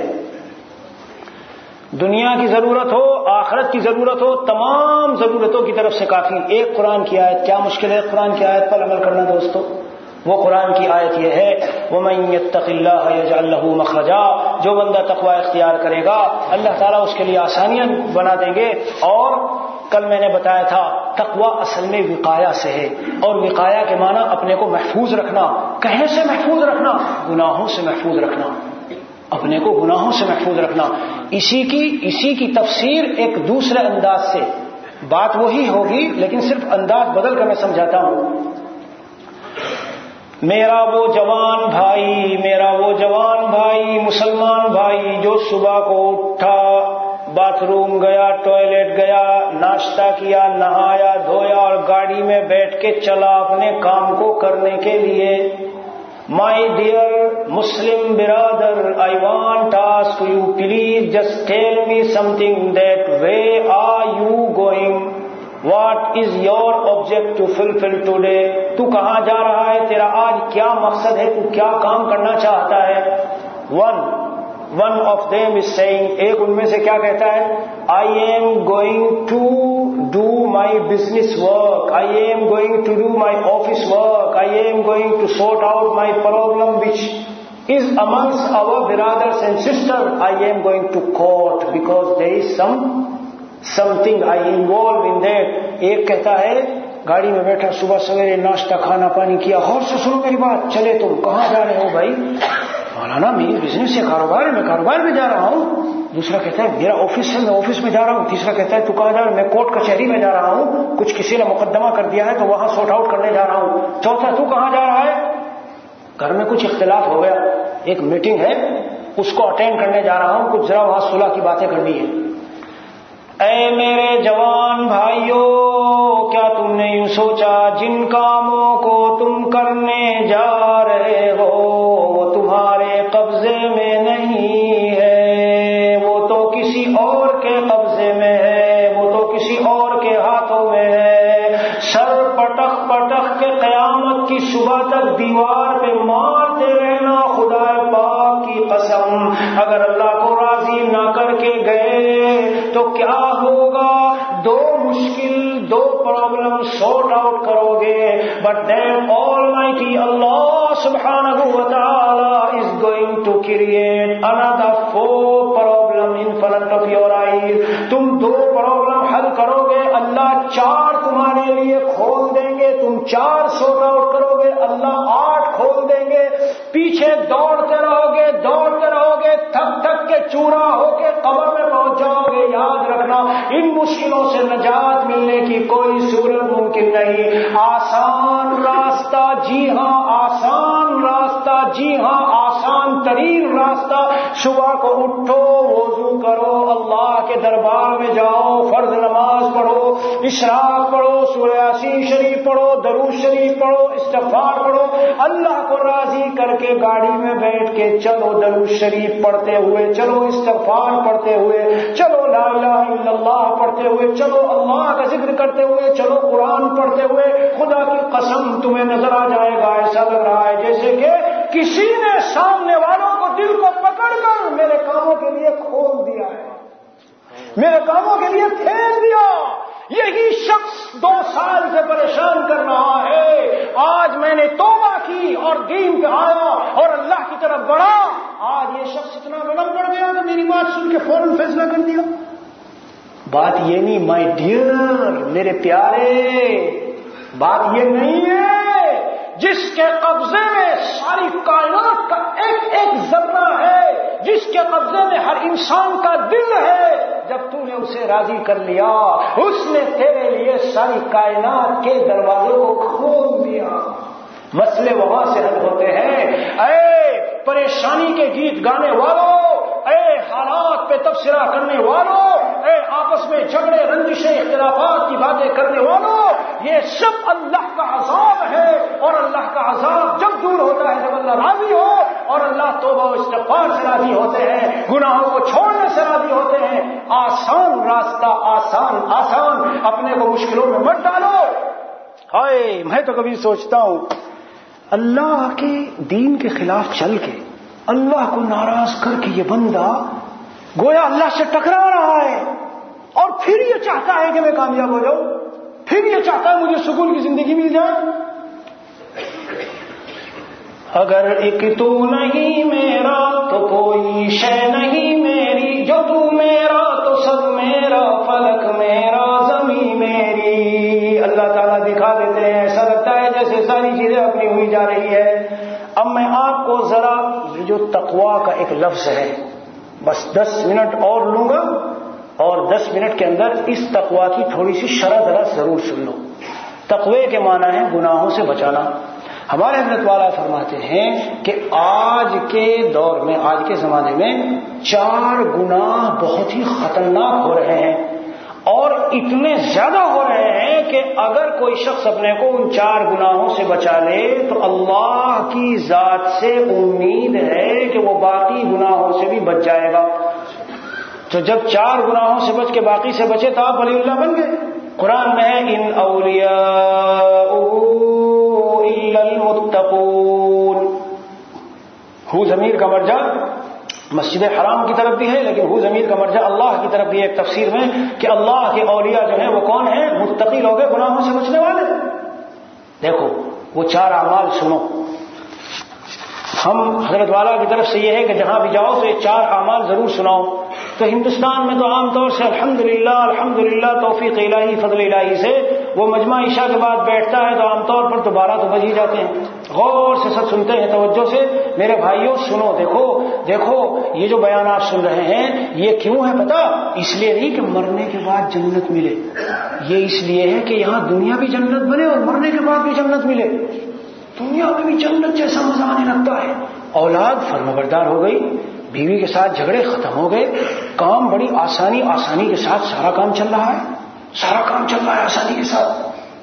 دنیا کی ضرورت ہو، آخرت کی ضرورت ہو، تمام ضرورتوں کی طرف سے کافی۔ ایک قرآن کی آیت، کیا مشکل ہے قرآن کی آیت پر عمل کرنا دوستو؟ وہ قرآن کی آیت یہ ہے، وَمَن يَتَّقِ اللَّهَ يَجْعَل لَّهُ مَخْرَجًا، جو بندہ تقوی اختیار کرے گا اللہ تعالیٰ اس کے لیے آسانیاں بنا دیں گے، اور کل میں نے بتایا تھا تقوی اصل میں وقایا سے ہے، اور وقایا کے معنی اپنے کو محفوظ رکھنا. کہیں سے محفوظ رکھنا؟ گناہوں سے محفوظ رکھنا، اپنے کو گناہوں سے محفوظ رکھنا. اسی کی اسی کی تفسیر ایک دوسرے انداز سے، بات وہی ہوگی لیکن صرف انداز بدل کر میں سمجھاتا ہوں. میرا وہ جوان بھائی میرا وہ جوان بھائی مسلمان بھائی جو صبح کو اٹھا، باتھ روم گیا، ٹوائلٹ گیا، ناشتہ کیا، نہایا دھویا اور گاڑی میں بیٹھ کے چلا اپنے کام کو کرنے کے لیے. My dear Muslim brother, I want ask you please just tell me something that way are you going, what is your object to fulfil today. تو کہاں جا رہا ہے؟ تیرا آج کیا مقصد ہے؟ تو کیا کام کرنا چاہتا ہے؟ One one of them is saying, ایک ان میں سے کیا کہتا ہے؟ I am going to do my business work, I am going to do my office work, I am going to sort out my problem which is amongst our brothers and sisters. I am going to court because there is some something I involve in that. ایک کہتا ہے گاڑی میں بیٹھا، صبح سویرے ناشتہ کھانا پانی کیا، غور سے سنو میری بات، چلے تم کہاں جا رہے ہو بھائی؟ مولانا میری بزنس سے کاروبار ہے، میں کاروبار میں جا رہا ہوں. دوسرا کہتا ہے میرا آفس ہے، میں آفس میں جا رہا ہوں. تیسرا کہتا ہے تو کہاں جا رہا ہے؟ میں کورٹ کچہری میں جا رہا ہوں، کچھ کسی نے مقدمہ کر دیا ہے تو وہاں سورٹ آؤٹ کرنے جا رہا ہوں. چوتھا تو کہاں جا رہا ہے؟ گھر میں کچھ اختلاف ہو گیا، ایک میٹنگ ہے اس کو اٹینڈ کرنے جا رہا ہوں، کچھ ذرا وہاں صلح کی باتیں کرنی ہے. اے میرے جوان بھائیوں، کیا تم نے یوں سوچا جن کاموں کو تم کرنے جا رہے ہو وہ تمہارے قبضے میں نہیں ہے، وہ تو کسی اور کے قبضے میں ہے، وہ تو کسی اور کے ہاتھوں میں ہے. سر پٹخ پٹخ کے قیامت کی صبح تک دیوار پہ مارتے رہنا. خدا پاک کی قسم اگر اللہ کو راضی نہ کر کے گئے تو کیا ہوگا؟ دو مشکل دو پرابلم سورٹ آؤٹ کرو گے، بٹ دین آل مائٹی اللہ سبحانہ و تعالی is going to create another four problem in front of your eyes. تم دو پرابلم حل کرو گے، اللہ چار تمہارے لیے کھول دیں گے. تم چار سورٹ آؤٹ کرو گے، اللہ آٹھ کھول دیں گے. پیچھے دوڑتے رہو گے دوڑتے رہو گے تھک تھک کے چورا ہو کے قبر میں پہنچ جاؤ گے. یاد رکھنا ان مشکلوں سے نجات ملنے کی کوئی صورت ممکن نہیں. آسان راستہ، جی ہاں آسان راستہ، جی ہاں آسان ترین راستہ. صبح کو اٹھو، وضو کرو، اللہ کے دربار میں جاؤ، فرض نماز پڑھو، اشراق پڑھو، سورہ یاسین شریف پڑھو، درود شریف پڑھو، استغفار پڑھو. اللہ کو راضی کر کے گاڑی میں بیٹھ کے چلو، درود شریف پڑھتے ہوئے چلو، استغفار پڑھتے ہوئے چلو، لا الہ الا اللہ پڑھتے ہوئے چلو، اللہ کا ذکر کرتے ہوئے چلو، قرآن پڑھتے ہوئے. خدا کی قسم تمہیں نظر آ جائے گا ایسا لگ رہا ہے جیسے کہ کسی نے سامنے والوں کو دل کو پکڑ کر میرے کاموں کے لیے کھول دیا ہے، میرے کاموں کے لیے پھینک دیا. یہی شخص دو سال سے پریشان کر رہا ہے، آج میں نے توبہ کی اور دین پہ آیا اور اللہ کی طرف بڑھا. آج یہ شخص اتنا نرم پڑ گیا کہ میری بات سن کے فوراً فیصلہ کر دیا. بات یہ نہیں مائی ڈیئر، میرے پیارے، بات یہ نہیں ہے جس کے قبضے میں ساری کائنات کا ایک ایک ذرہ ہے، جس کے قبضے میں ہر انسان کا دل ہے. جب تو نے اسے راضی کر لیا، اس نے تیرے لیے ساری کائنات کے دروازوں کو کھول دیا. مسئلے وہاں سے حل ہوتے ہیں. اے پریشانی کے گیت گانے والوں، اے حالات پہ تبصرہ کرنے والوں، اے آپس میں جھگڑے رنجشیں اختلافات کی باتیں کرنے والوں، یہ سب اللہ کا عذاب ہے. اور اللہ کا عذاب جب دور ہوتا ہے جب اللہ راضی ہو، اور اللہ توبہ و استغفار سے راضی ہوتے ہیں، گناہوں کو چھوڑنے سے راضی ہوتے ہیں. آسان راستہ، آسان آسان، اپنے کو مشکلوں میں مت ڈالو. ہائے میں تو کبھی سوچتا ہوں اللہ کے دین کے خلاف چل کے اللہ کو ناراض کر کے یہ بندہ گویا اللہ سے ٹکرا رہا ہے، اور پھر یہ چاہتا ہے کہ میں کامیاب ہو جاؤں، پھر یہ چاہتا ہے مجھے سکون کی زندگی مل جائے. اگر ایک تو نہیں میرا تو کوئی شے نہیں میری، جو تو میرا تو سب میرا، فلک میرا زمین وغیرہ سے ساری چیزیں اپنی ہوئی جا رہی ہے. اب میں آپ کو ذرا یہ جو تقویٰ کا ایک لفظ ہے بس دس منٹ اور لوں گا اور دس منٹ کے اندر اس تقویٰ کی تھوڑی سی شرح ذرا ضرور سن لو. تقوی کے معنی ہے گناہوں سے بچانا. ہمارے حضرت والا فرماتے ہیں کہ آج کے دور میں آج کے زمانے میں چار گناہ بہت ہی خطرناک ہو رہے ہیں اور اتنے زیادہ ہو رہے ہیں کہ اگر کوئی شخص اپنے کو ان چار گناہوں سے بچا لے تو اللہ کی ذات سے امید ہے کہ وہ باقی گناہوں سے بھی بچ جائے گا. تو جب چار گناہوں سے بچ کے باقی سے بچے تو آپ ولی اللہ بن گئے. قرآن میں ہے ان اولیاء الا المتقون. ہو ضمیر کا مرجع مسجد حرام کی طرف بھی ہے لیکن ہو ضمیر کا مرجع اللہ کی طرف بھی ہے ایک تفسیر میں کہ اللہ کے اولیاء جو ہیں وہ کون ہیں؟ متقی لوگ ہیں، گناہوں سے بچنے والے. دیکھو وہ چار اعمال سنو. ہم حضرت والا کی طرف سے یہ ہے کہ جہاں بھی جاؤ تو یہ چار اعمال ضرور سناؤ. تو ہندوستان میں تو عام طور سے الحمدللہ الحمدللہ توفیق الہی فضل الہی سے وہ مجمع عشاء کے بعد بیٹھتا ہے تو عام طور پر تو بارہ تو بج ہی جاتے ہیں. غور سے سب سنتے ہیں توجہ سے. میرے بھائیوں سنو، دیکھو دیکھو یہ جو بیان آپ سن رہے ہیں یہ کیوں ہے پتا؟ اس لیے نہیں کہ مرنے کے بعد جنت ملے، یہ اس لیے ہے کہ یہاں دنیا بھی جنت بنے اور مرنے کے بعد بھی جنت ملے. دنیا میں بھی جنت جیسا مزہ آنے لگتا ہے. اولاد فرمانبردار ہو گئی، بیوی کے ساتھ جھگڑے ختم ہو گئے، کام بڑی آسانی آسانی کے ساتھ سارا کام چل رہا ہے، سارا کام چل رہا ہے آسانی کے ساتھ.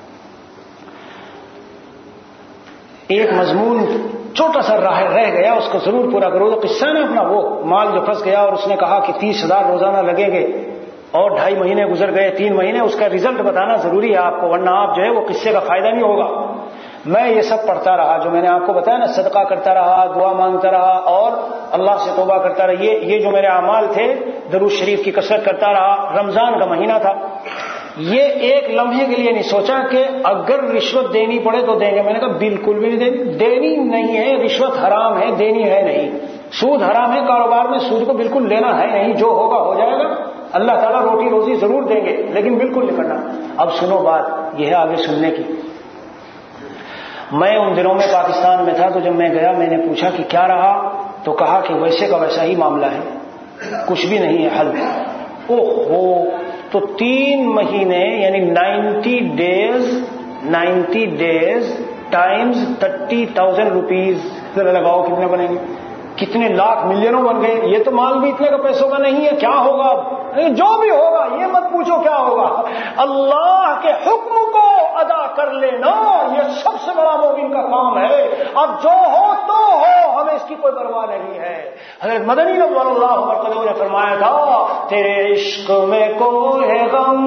ایک مضمون چھوٹا سا رہ رہ گیا، اس کو ضرور پورا کرو. تو قصہ نا اپنا وہ مال جو پھنس گیا اور اس نے کہا کہ تیس ہزار روزانہ لگیں گے اور ڈھائی مہینے گزر گئے، تین مہینے، اس کا رزلٹ بتانا ضروری ہے آپ کو ورنہ آپ جو ہے وہ قصے کا فائدہ نہیں ہوگا. میں یہ سب پڑھتا رہا جو میں نے آپ کو بتایا نا، صدقہ کرتا رہا، دعا مانگتا رہا اور اللہ سے توبہ کرتا رہا. یہ یہ جو میرے اعمال تھے درود شریف کی کثرت کرتا رہا. رمضان کا مہینہ تھا، یہ ایک لمحے کے لیے نہیں سوچا کہ اگر رشوت دینی پڑے تو دیں گے. میں نے کہا بالکل بھی نہیں دینی دینی نہیں ہے. رشوت حرام ہے، دینی ہے نہیں. سود حرام ہے، کاروبار میں سود کو بالکل لینا ہے نہیں. جو ہوگا ہو جائے گا، اللہ تعالیٰ روٹی روزی ضرور دیں گے لیکن بالکل نہیں کرنا. اب سنو بات یہ ہے آگے سننے کی. میں ان دنوں میں پاکستان میں تھا تو جب میں گیا میں نے پوچھا کہ کیا رہا تو کہا کہ ویسے کا ویسا ہی معاملہ ہے، کچھ بھی نہیں ہے حل. اوہ ہو، تو تین مہینے یعنی ninety days ninety days times thirty thousand rupees لگاؤ کتنے بنیں گے؟ کتنے لاکھ ملینوں بن گئے. یہ تو مال بھی اتنے کا پیسوں کا نہیں ہے. کیا ہوگا؟ جو بھی ہوگا یہ مت پوچھو کیا ہوگا، اللہ کے حکم کو ادا کر لینا یہ سب سے بڑا مومن کا کام ہے. اب جو ہو تو ہو، ہمیں اس کی کوئی پرواہ نہیں ہے. حضرت مدنی رضی اللہ عنہ نے فرمایا تھا تیرے عشق میں کوئی غم،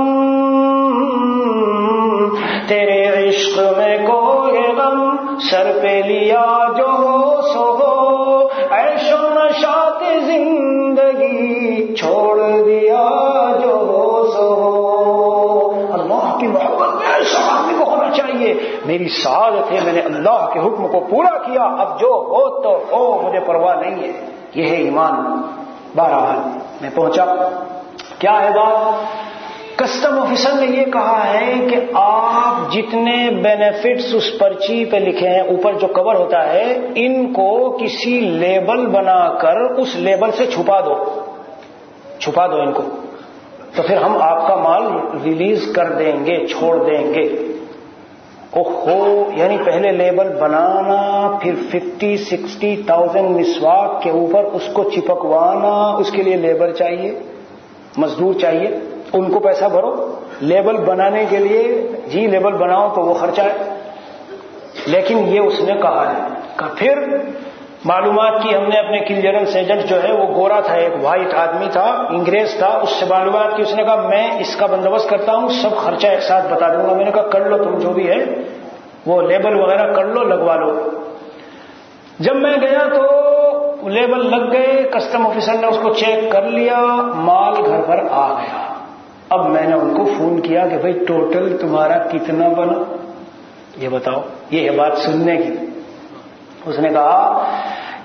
تیرے عشق میں کوئی غم سر پہ لیا جو ہو سو ہو، عیش و نشاط زندگی چھوڑ دیا جو ہو سو ہو. اللہ کی محبت میں ایسا آدمی کو ہونا چاہیے. میری سعادت ہے میں نے اللہ کے حکم کو پورا کیا، اب جو ہو تو ہو، مجھے پرواہ نہیں ہے. یہ ہے ایمان. بہرحال میں پہنچا. کیا ہے بات؟ کسٹم آفیسر نے یہ کہا ہے کہ آپ جتنے بینیفٹس اس پرچی پہ لکھے ہیں اوپر جو کور ہوتا ہے ان کو کسی لیبل بنا کر اس لیبل سے چھپا دو چھپا دو ان کو، تو پھر ہم آپ کا مال ریلیز کر دیں گے، چھوڑ دیں گے. اوہو، یعنی پہلے لیبل بنانا، پھر ففٹی سکسٹی تھاؤزینڈ مسواک کے اوپر اس کو چپکوانا، اس کے لیے لیبر چاہیے، مزدور چاہیے، ان کو پیسہ بھرو. لیبل بنانے کے لیے جی لیبل بناؤ تو وہ خرچہ ہے. لیکن یہ اس نے کہا ہے کہ پھر معلومات کی ہم نے اپنے کلیئرنس ایجنٹ جو ہے وہ گورا تھا، ایک وائٹ آدمی تھا، انگریز تھا، اس سے معلومات کی. اس نے کہا میں اس کا بندوبست کرتا ہوں، سب خرچہ ایک ساتھ بتا دوں گا. میں نے کہا کر لو تم جو بھی ہے، وہ لیبل وغیرہ کر لو، لگوا لو. جب میں گیا تو لیبل لگ گئے، کسٹم آفیسر نے اس کو چیک کر لیا، مال گھر پر آ گیا. اب میں نے ان کو فون کیا کہ بھائی ٹوٹل تمہارا کتنا بنا یہ بتاؤ. یہ ہے بات سننے کی. اس نے کہا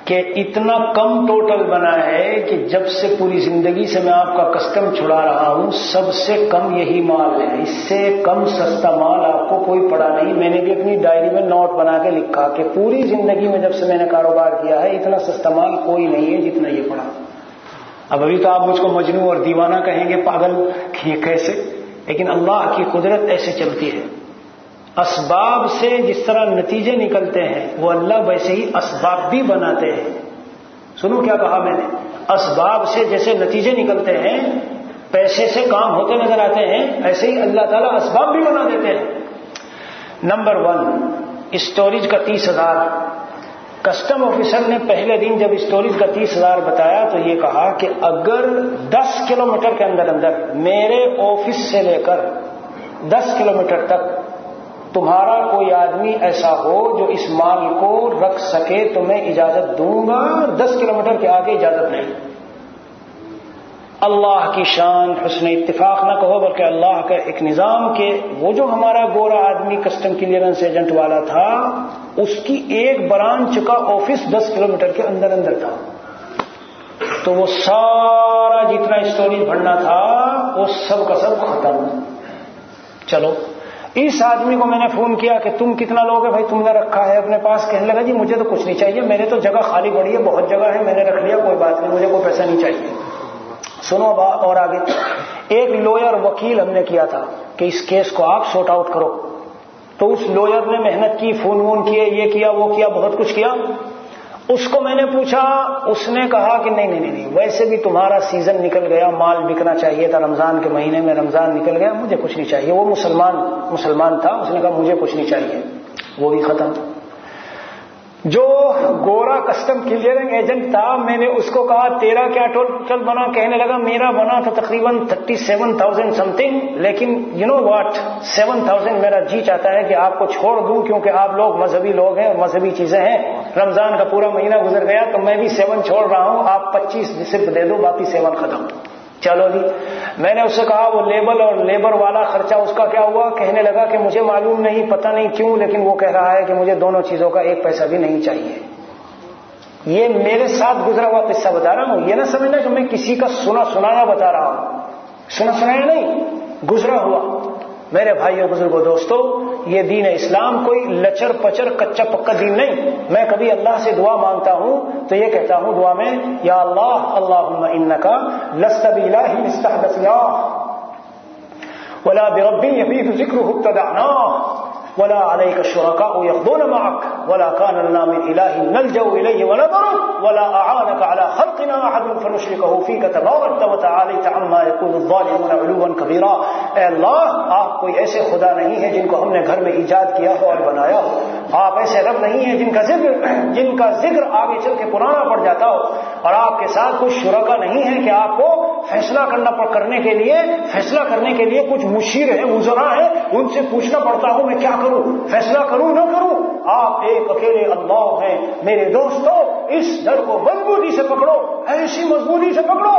کہ اتنا کم ٹوٹل بنا ہے کہ جب سے پوری زندگی سے میں آپ کا کسٹم چھڑا رہا ہوں سب سے کم یہی مال ہے، اس سے کم سستا مال آپ کو کوئی پڑا نہیں۔ میں نے بھی اپنی ڈائری میں نوٹ بنا کے لکھا کہ پوری زندگی میں جب سے میں نے کاروبار کیا ہے اتنا سستا مال کوئی نہیں ہے جتنا یہ پڑا۔ اب ابھی تو آپ مجھ کو مجنون اور دیوانہ کہیں گے، پاگل، یہ کیسے؟ لیکن اللہ کی قدرت ایسے چلتی ہے، اسباب سے جس طرح نتیجے نکلتے ہیں وہ اللہ ویسے ہی اسباب بھی بناتے ہیں۔ سنو کیا کہا میں نے، اسباب سے جیسے نتیجے نکلتے ہیں، پیسے سے کام ہوتے نظر آتے ہیں، ایسے ہی اللہ تعالیٰ اسباب بھی بنا دیتے ہیں۔ نمبر ون، اسٹوریج کا تیس ہزار۔ کسٹم آفیسر نے پہلے دن جب اسٹوریج کا تیس ہزار بتایا تو یہ کہا کہ اگر دس کلومیٹر کے اندر اندر میرے آفس سے لے کر دس کلومیٹر تک تمہارا کوئی آدمی ایسا ہو جو اس مال کو رکھ سکے تو میں اجازت دوں گا، دس کلومیٹر کے آگے اجازت نہیں۔ اللہ کی شان حسن اتفاق نہ کہو بلکہ اللہ کا ایک نظام کہ وہ جو ہمارا گورا آدمی کسٹم کلیئرنس ایجنٹ والا تھا اس کی ایک برانچ کا آفس دس کلومیٹر کے اندر اندر تھا، تو وہ سارا جتنا اسٹوریج بھرنا تھا وہ سب کا سب ختم۔ چلو اس آدمی کو میں نے فون کیا کہ تم کتنا لوگے بھائی، تم نے رکھا ہے اپنے پاس؟ کہنے لگا جی مجھے تو کچھ نہیں چاہیے، میرے تو جگہ خالی پڑی ہے، بہت جگہ ہے، میں نے رکھ لیا، کوئی بات نہیں، مجھے کوئی پیسہ نہیں چاہیے۔ سنو اور آگے، ایک لوئر وکیل ہم نے کیا تھا کہ اس کیس کو آپ سورٹ آؤٹ کرو، تو اس لوئر نے محنت کی، فون وون کیے، یہ کیا وہ کیا، بہت کچھ کیا۔ اس کو میں نے پوچھا، اس نے کہا کہ نہیں نہیں نہیں ویسے بھی تمہارا سیزن نکل گیا، مال بکنا چاہیے تھا، رمضان کے مہینے میں رمضان نکل گیا، مجھے کچھ نہیں چاہیے۔ وہ مسلمان مسلمان تھا، اس نے کہا مجھے کچھ نہیں چاہیے، وہ بھی ختم۔ جو گورا کسٹم کلیئرنگ ایجنٹ تھا میں نے اس کو کہا تیرا کیا ٹوٹل بنا؟ کہنے لگا میرا بنا تھا تقریباً thirty seven thousand something, لیکن you know what, seven thousand میرا جی چاہتا ہے کہ آپ کو چھوڑ دوں کیونکہ آپ لوگ مذہبی لوگ ہیں اور مذہبی چیزیں ہیں، رمضان کا پورا مہینہ گزر گیا تو میں بھی سیون چھوڑ رہا ہوں، آپ پچیس صرف دے دو، باقی سیون ختم۔ چلو جی، میں نے اس سے کہا وہ لیبل اور لیبر والا خرچہ اس کا کیا ہوا؟ کہنے لگا کہ مجھے معلوم نہیں، پتہ نہیں کیوں، لیکن وہ کہہ رہا ہے کہ مجھے دونوں چیزوں کا ایک پیسہ بھی نہیں چاہیے۔ یہ میرے ساتھ گزرا ہوا قصہ بتا رہا ہوں، یہ نہ سمجھنا کہ میں کسی کا سنا سنایا بتا رہا ہوں، سنا سنایا نہیں، گزرا ہوا۔ میرے بھائیوں بزرگوں دوستو، یہ دین اسلام کوئی لچر پچر کچا پکا دین نہیں۔ میں کبھی اللہ سے دعا مانگتا ہوں تو یہ کہتا ہوں دعا میں، یا اللہ اللہم انکا لست بإلہ مستحدثنا ولا برب یبیت ذکرہ ابتدعنا ولا علیک الشرکاء یخضون معک ولا کان لنا من الہ نلجأ الیہ ونظرک ولا اعانک علی خلقنا احد فنشرکہ فیک تبارکت وتعالیت عما یقول الظالمون علوا کبیرا۔ اے اللہ، آپ کوئی ایسے خدا نہیں ہے جن کو ہم نے گھر میں ایجاد کیا ہو اور بنایا ہو، آپ ایسے رب نہیں ہیں جن کا ذکر جن کا ذکر آگے چل کے پرانا پڑ جاتا ہو، اور آپ کے ساتھ کچھ شرکا نہیں ہے کہ آپ کو فیصلہ کرنا کرنے کے لیے فیصلہ کرنے کے لیے کچھ مشیر ہیں، وزراء ہیں، ان سے پوچھنا پڑتا ہوں میں کیا کروں، فیصلہ کروں نہ کروں۔ آپ ایک اکیلے اللہ ہیں۔ میرے دوستو، اس ڈر کو مضبوطی سے پکڑو، ایسی مضبوطی سے پکڑو،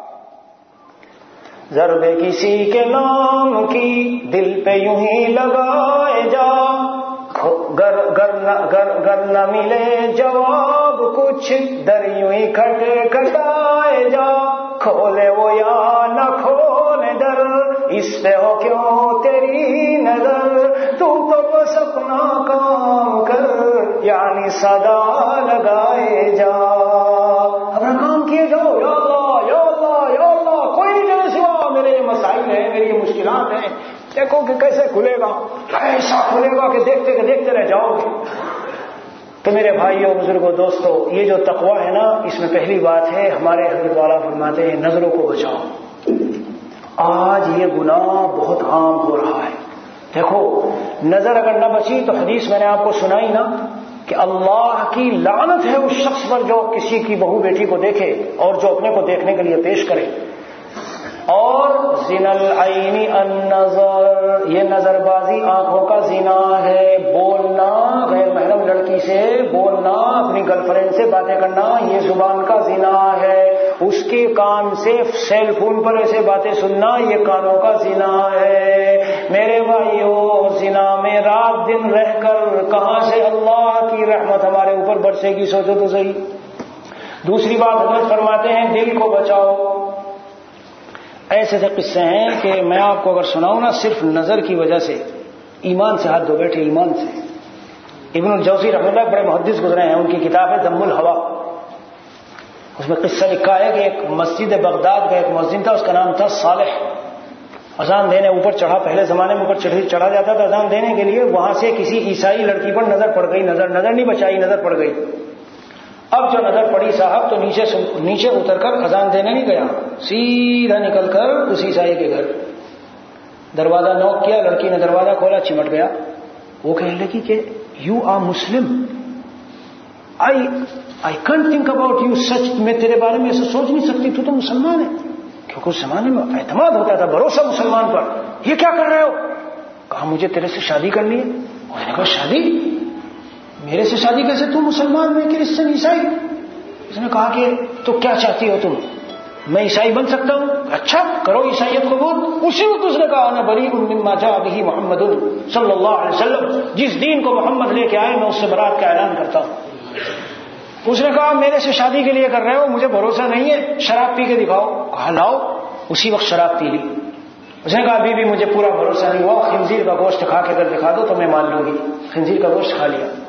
ضرب کسی کے نام کی دل پہ یوں ہی لگائے جا، گر گر گر گر نہ ملے جواب کچھ در یوں ہی کھٹ کھٹائے جا، کھولے وہ یا نہ کھولے در، اس پہ ہو کیوں تیری نظر، تو تو بس اپنا کام کر، یعنی صدا لگائے جا، اپنا کام کیے جاؤ، یا اللہ یا اللہ یا اللہ، کوئی نہیں تیرے سوا، میرے یہ مسائل ہیں، میری یہ مشکلات ہیں، دیکھو کہ کیسے کھلے گا، ایسا کھلے گا کہ دیکھتے کہ دیکھتے رہ جاؤ گے۔ تو میرے بھائیوں بزرگوں دوستو، یہ جو تقوی ہے نا، اس میں پہلی بات ہے، ہمارے حضرت والا فرماتے ہیں نظروں کو بچاؤ۔ آج یہ گناہ بہت عام ہو رہا ہے۔ دیکھو، نظر اگر نہ بچی تو حدیث میں نے آپ کو سنائی نا کہ اللہ کی لعنت ہے اس شخص پر جو کسی کی بہو بیٹی کو دیکھے اور جو اپنے کو دیکھنے کے لیے پیش کرے۔ اور زنا العین النظر، یہ نظر بازی آنکھوں کا زنا ہے، بولنا غیر محرم لڑکی سے، بولنا اپنی گرل فرینڈ سے باتیں کرنا، یہ زبان کا زنا ہے، اس کے کان سے سیل فون پر ایسے باتیں سننا، یہ کانوں کا زنا ہے۔ میرے بھائیوں، زنا میں رات دن رہ کر کہاں سے اللہ کی رحمت ہمارے اوپر برسے گی، سوچو تو صحیح۔ دوسری بات حضرت فرماتے ہیں دل کو بچاؤ. ایسے ایسے قصے ہیں کہ میں آپ کو اگر سناؤں نا صرف نظر کی وجہ سے ایمان سے ہاتھ دھو بیٹھے. ایمان سے. ابن الجوزی رحمۃ اللہ بڑے محدث گزرے ہیں, ان کی کتاب ہے ذم الہوا, اس میں قصہ لکھا ہے کہ ایک مسجد بغداد کا ایک مؤذن تھا, اس کا نام تھا صالح. اذان دینے اوپر چڑھا, پہلے زمانے میں اوپر چڑھا جاتا تھا اذان دینے کے لیے. وہاں سے کسی عیسائی لڑکی پر نظر پڑ گئی, نظر نظر نہیں بچائی, نظر پڑ گئی. اب جو نظر پڑی صاحب تو نیچے نیچے اتر کر اذان دینے نہیں گیا, سیدھا نکل کر اس عیسائی کے گھر دروازہ نوک کیا. لڑکی نے دروازہ کھولا, چمٹ گیا. وہ کہنے لگی کہ you are Muslim, I I can't think about you such, میں تیرے بارے میں ایسا سوچ نہیں سکتی, تو تو مسلمان ہے. کیونکہ اس زمانے میں اعتماد ہوتا تھا, بھروسہ مسلمان پر. یہ کیا کر رہے ہو؟ کہا مجھے تیرے سے شادی کرنی ہے. اس نے کہا شادی؟ میرے سے شادی کیسے, تم مسلمان میں کرسچن عیسائی؟ اس نے کہا کہ تو کیا چاہتی ہو تم, میں عیسائی بن سکتا ہوں؟ اچھا کرو عیسائیت قبول. اسی وقت اس نے کہا انا بریء مما جاء به محمد صلی اللہ علیہ وسلم, جس دین کو محمد لے کے آئے میں اس سے برات کا اعلان کرتا ہوں. اس نے کہا میرے سے شادی کے لیے کر رہے ہو, مجھے بھروسہ نہیں ہے, شراب پی کے دکھاؤ. کہا لاؤ. اسی وقت شراب پی لی. اس نے کہا ابھی بھی مجھے پورا بھروسہ نہیں ہوا, خنزیر کا گوشت کھا کے اگر دکھا دو تو میں مان لوں گی. خنزیر کا گوشت کھا لیا.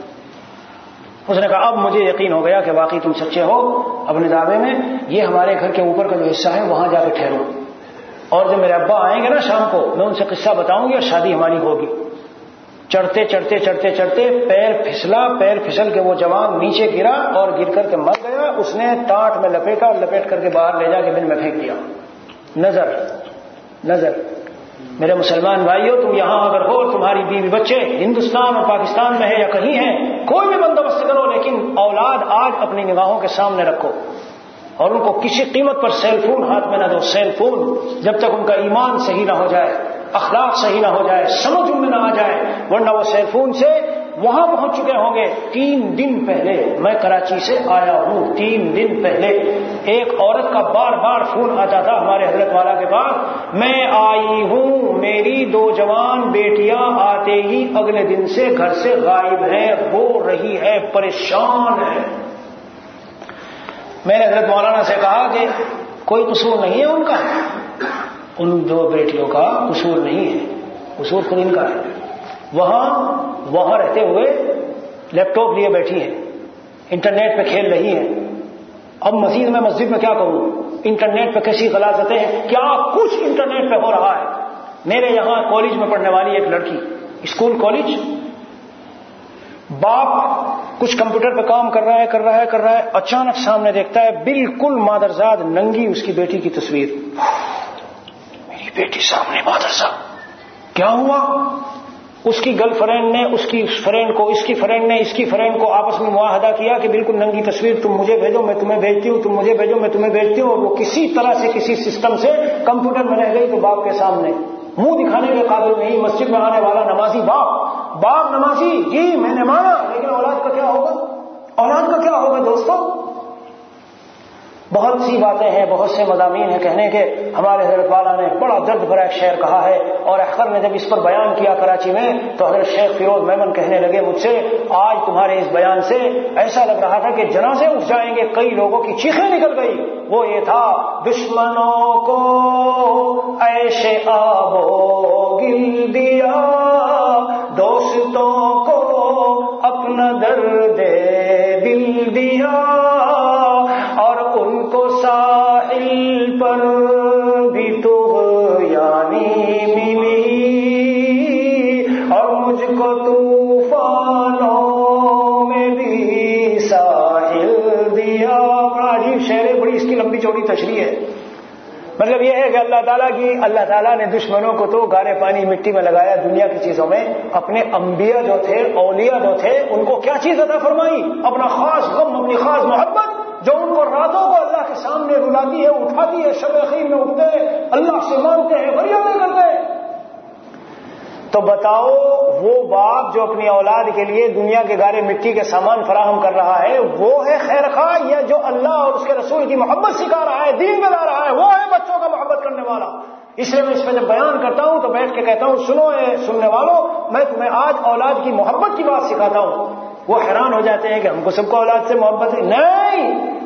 اس نے کہا اب مجھے یقین ہو گیا کہ واقعی تم سچے ہو اپنے دعوے میں. یہ ہمارے گھر کے اوپر کا جو حصہ ہے وہاں جا کے ٹھہرو, اور جب میرے ابا آئیں گے نا شام کو میں ان سے قصہ بتاؤں گی اور شادی ہماری ہوگی. چڑھتے چڑھتے چڑھتے چڑھتے پیر پھسلا, پیر پھسل کے وہ جوان نیچے گرا اور گر کر کے مر گیا. اس نے ٹانٹ میں لپیٹا اور لپیٹ کر کے باہر لے جا کے بن میں پھینک دیا. نظر نظر میرے مسلمان بھائیوں, تم یہاں اگر ہو, تمہاری بیوی بچے ہندوستان اور پاکستان میں ہے یا کہیں ہیں, کوئی بھی بندوبست کرو, لیکن اولاد آج اپنی نگاہوں کے سامنے رکھو اور ان کو کسی قیمت پر سیل فون ہاتھ میں نہ دو. سیل فون جب تک ان کا ایمان صحیح نہ ہو جائے, اخلاق صحیح نہ ہو جائے, سمجھ ان میں نہ آ جائے, ورنہ وہ سیل فون سے وہاں پہنچ چکے ہوں گے. تین دن پہلے میں کراچی سے آیا ہوں, تین دن پہلے ایک عورت کا بار بار فون آتا تھا ہمارے حضرت والا کے پاس, میں آئی ہوں, میری دو جوان بیٹیاں آتے ہی اگلے دن سے گھر سے غائب ہیں, رو رہی ہے, پریشان ہے. میں نے حضرت مولانا سے کہا کہ کوئی قصور نہیں ہے ان کا, ان دو بیٹیوں کا قصور نہیں ہے, قصور خود ان کا ہے. وہاں وہاں رہتے ہوئے لیپ ٹاپ لیے بیٹھی ہیں, انٹرنیٹ پہ کھیل رہی ہیں. اب مزید میں مسجد میں کیا کروں, انٹرنیٹ پہ کیسی غلاظتیں ہیں, کیا کچھ انٹرنیٹ پہ ہو رہا ہے. میرے یہاں کالج میں پڑھنے والی ایک لڑکی, اسکول کالج, باپ کچھ کمپیوٹر پہ کام کر رہا ہے کر رہا ہے کر رہا ہے اچانک سامنے دیکھتا ہے بالکل مادرزاد ننگی اس کی بیٹی کی تصویر. میری بیٹی سامنے مادرزاد, کیا ہوا؟ اس کی گرل فرینڈ نے اس کی فرینڈ کو, اس کی فرینڈ نے اس کی فرینڈ کو آپس میں معاہدہ کیا کہ بالکل ننگی تصویر تم مجھے بھیجو میں تمہیں بھیجتی ہوں, تم مجھے بھیجو میں تمہیں بھیجتی ہوں. اور وہ کسی طرح سے کسی سسٹم سے کمپیوٹر میں رہ گئی تو باپ کے سامنے منہ دکھانے کے قابل نہیں. مسجد میں آنے والا نمازی باپ, باپ نمازی, جی میں نے مانا, لیکن اولاد کا کیا ہوگا, اولاد کا کیا ہوگا دوستوں. بہت سی باتیں ہیں, بہت سے مضامین ہیں کہنے کے. ہمارے حضرت والا نے بڑا درد بھرا ایک شعر کہا ہے, اور احقر نے جب اس پر بیان کیا کراچی میں تو حضرت شیخ فیروز میمن کہنے لگے مجھ سے, آج تمہارے اس بیان سے ایسا لگ رہا تھا کہ جنازے اٹھ جائیں گے. کئی لوگوں کی چیخیں نکل گئی. وہ یہ تھا, دشمنوں کو عیش آبو گل دیا, دوستوں کو اپنا درد دل دیا, اور ان کو ساحل پر بھی تو یعنی ملی, اور مجھ کو طوفانوں میں بھی ساحل دیا. بڑا عجیب شعر ہے, بڑی اس کی لمبی چوڑی تشریح ہے. مطلب یہ ہے کہ اللہ تعالیٰ کی اللہ تعالیٰ نے دشمنوں کو تو گارے پانی مٹی میں لگایا دنیا کی چیزوں میں. اپنے انبیاء جو تھے, اولیاء جو تھے, ان کو کیا چیز عطا فرمائی؟ اپنا خاص غم, اپنی خاص محبت, جو ان کو راتوں کو اللہ کے سامنے رلاتی ہے, اٹھاتی ہے. شب خیم میں اٹھتے ہیں, اللہ سے مانگتے ہیں, فریادیں کرتے ہیں. تو بتاؤ وہ باپ جو اپنی اولاد کے لیے دنیا کے گارے مٹی کے سامان فراہم کر رہا ہے, وہ ہے خیر خواہ, یا جو اللہ اور اس کے رسول کی محبت سکھا رہا ہے, دین بنا رہا ہے, وہ ہے بچوں کا محبت کرنے والا. اس لیے میں اس پہ جب بیان کرتا ہوں تو بیٹھ کے کہتا ہوں, سنو اے سننے والوں, میں تمہیں آج اولاد کی محبت کی بات سکھاتا ہوں. وہ حیران ہو جاتے ہیں کہ ہم کو سب کو اولاد سے محبت ہے. نہیں,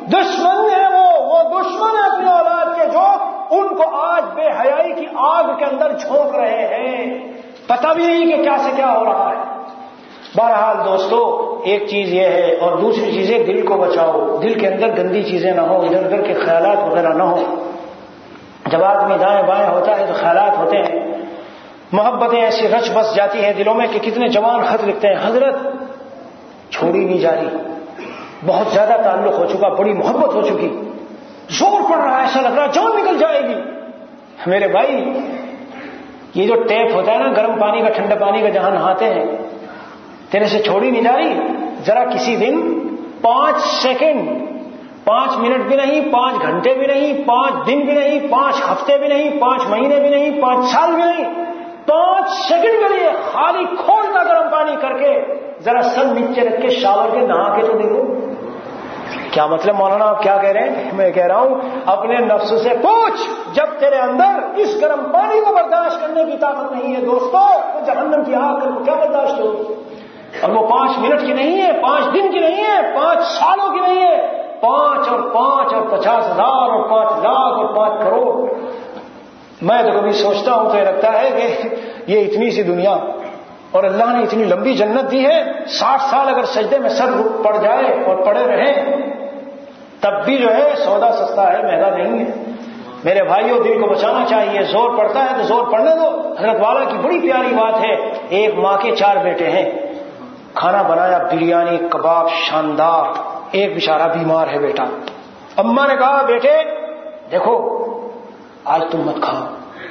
دشمن ہے وہ وہ دشمن ہے اپنی اولاد کے جو ان کو آج بے حیائی کی آگ کے اندر جھونک رہے ہیں، پتہ بھی نہیں کہ کیا سے کیا ہو رہا ہے۔ بہرحال دوستو، ایک چیز یہ ہے، اور دوسری چیز ہے دل کو بچاؤ، دل کے اندر گندی چیزیں نہ ہو، ادھر ادھر کے خیالات وغیرہ نہ ہو۔ جب آدمی دائیں بائیں ہوتا ہے تو خیالات ہوتے ہیں، محبتیں ایسی رچ بس جاتی ہیں دلوں میں کہ کتنے جوان خط لکھتے ہیں، حضرت چھوڑی نہیں جا رہی، بہت زیادہ تعلق ہو چکا، بڑی محبت ہو چکی، زور پڑ رہا ہے، ایسا لگ رہا ہے جان نکل جائے گی۔ میرے بھائی، یہ جو ٹیپ ہوتا ہے نا گرم پانی کا ٹھنڈے پانی کا جہاں نہاتے ہیں، تیرے سے چھوڑی نہیں جا رہی، ذرا کسی دن پانچ سیکنڈ، پانچ منٹ بھی نہیں، پانچ گھنٹے بھی نہیں، پانچ دن بھی نہیں، پانچ ہفتے بھی نہیں، پانچ مہینے بھی نہیں، پانچ سال بھی نہیں، پانچ سیکنڈ کے لیے خالی کھولتا گرم پانی کر کے ذرا سر نیچے رکھ کے شاور کے نہا کے تو دیکھو۔ کیا مطلب مولانا آپ کیا کہہ رہے ہیں؟ میں کہہ رہا ہوں اپنے نفس سے پوچھ، جب تیرے اندر اس گرم پانی کو برداشت کرنے کی طاقت نہیں ہے دوستو، تو جہنم کی آگ کو کیا برداشت ہوگی؟ اور وہ پانچ منٹ کی نہیں ہے، پانچ دن کی نہیں ہے، پانچ سالوں کی نہیں ہے، پانچ اور پانچ اور پچاس ہزار اور پانچ لاکھ اور پانچ کروڑ۔ میں تو کبھی سوچتا ہوں تو یہ لگتا ہے کہ یہ اتنی سی دنیا اور اللہ نے اتنی لمبی جنت دی ہے، ساٹھ سال اگر سجدے میں سر پڑ جائے اور پڑے رہیں تب بھی جو ہے سودا سستا ہے، مہنگا نہیں ہے۔ میرے بھائیوں، دل کو بچانا چاہیے، زور پڑتا ہے تو زور پڑنے دو۔ حضرت والا کی بڑی پیاری بات ہے، ایک ماں کے چار بیٹے ہیں، کھانا بنایا بریانی کباب شاندار، ایک بیچارہ بیمار ہے بیٹا۔ اماں نے کہا بیٹے دیکھو آج تم مت کھاؤ۔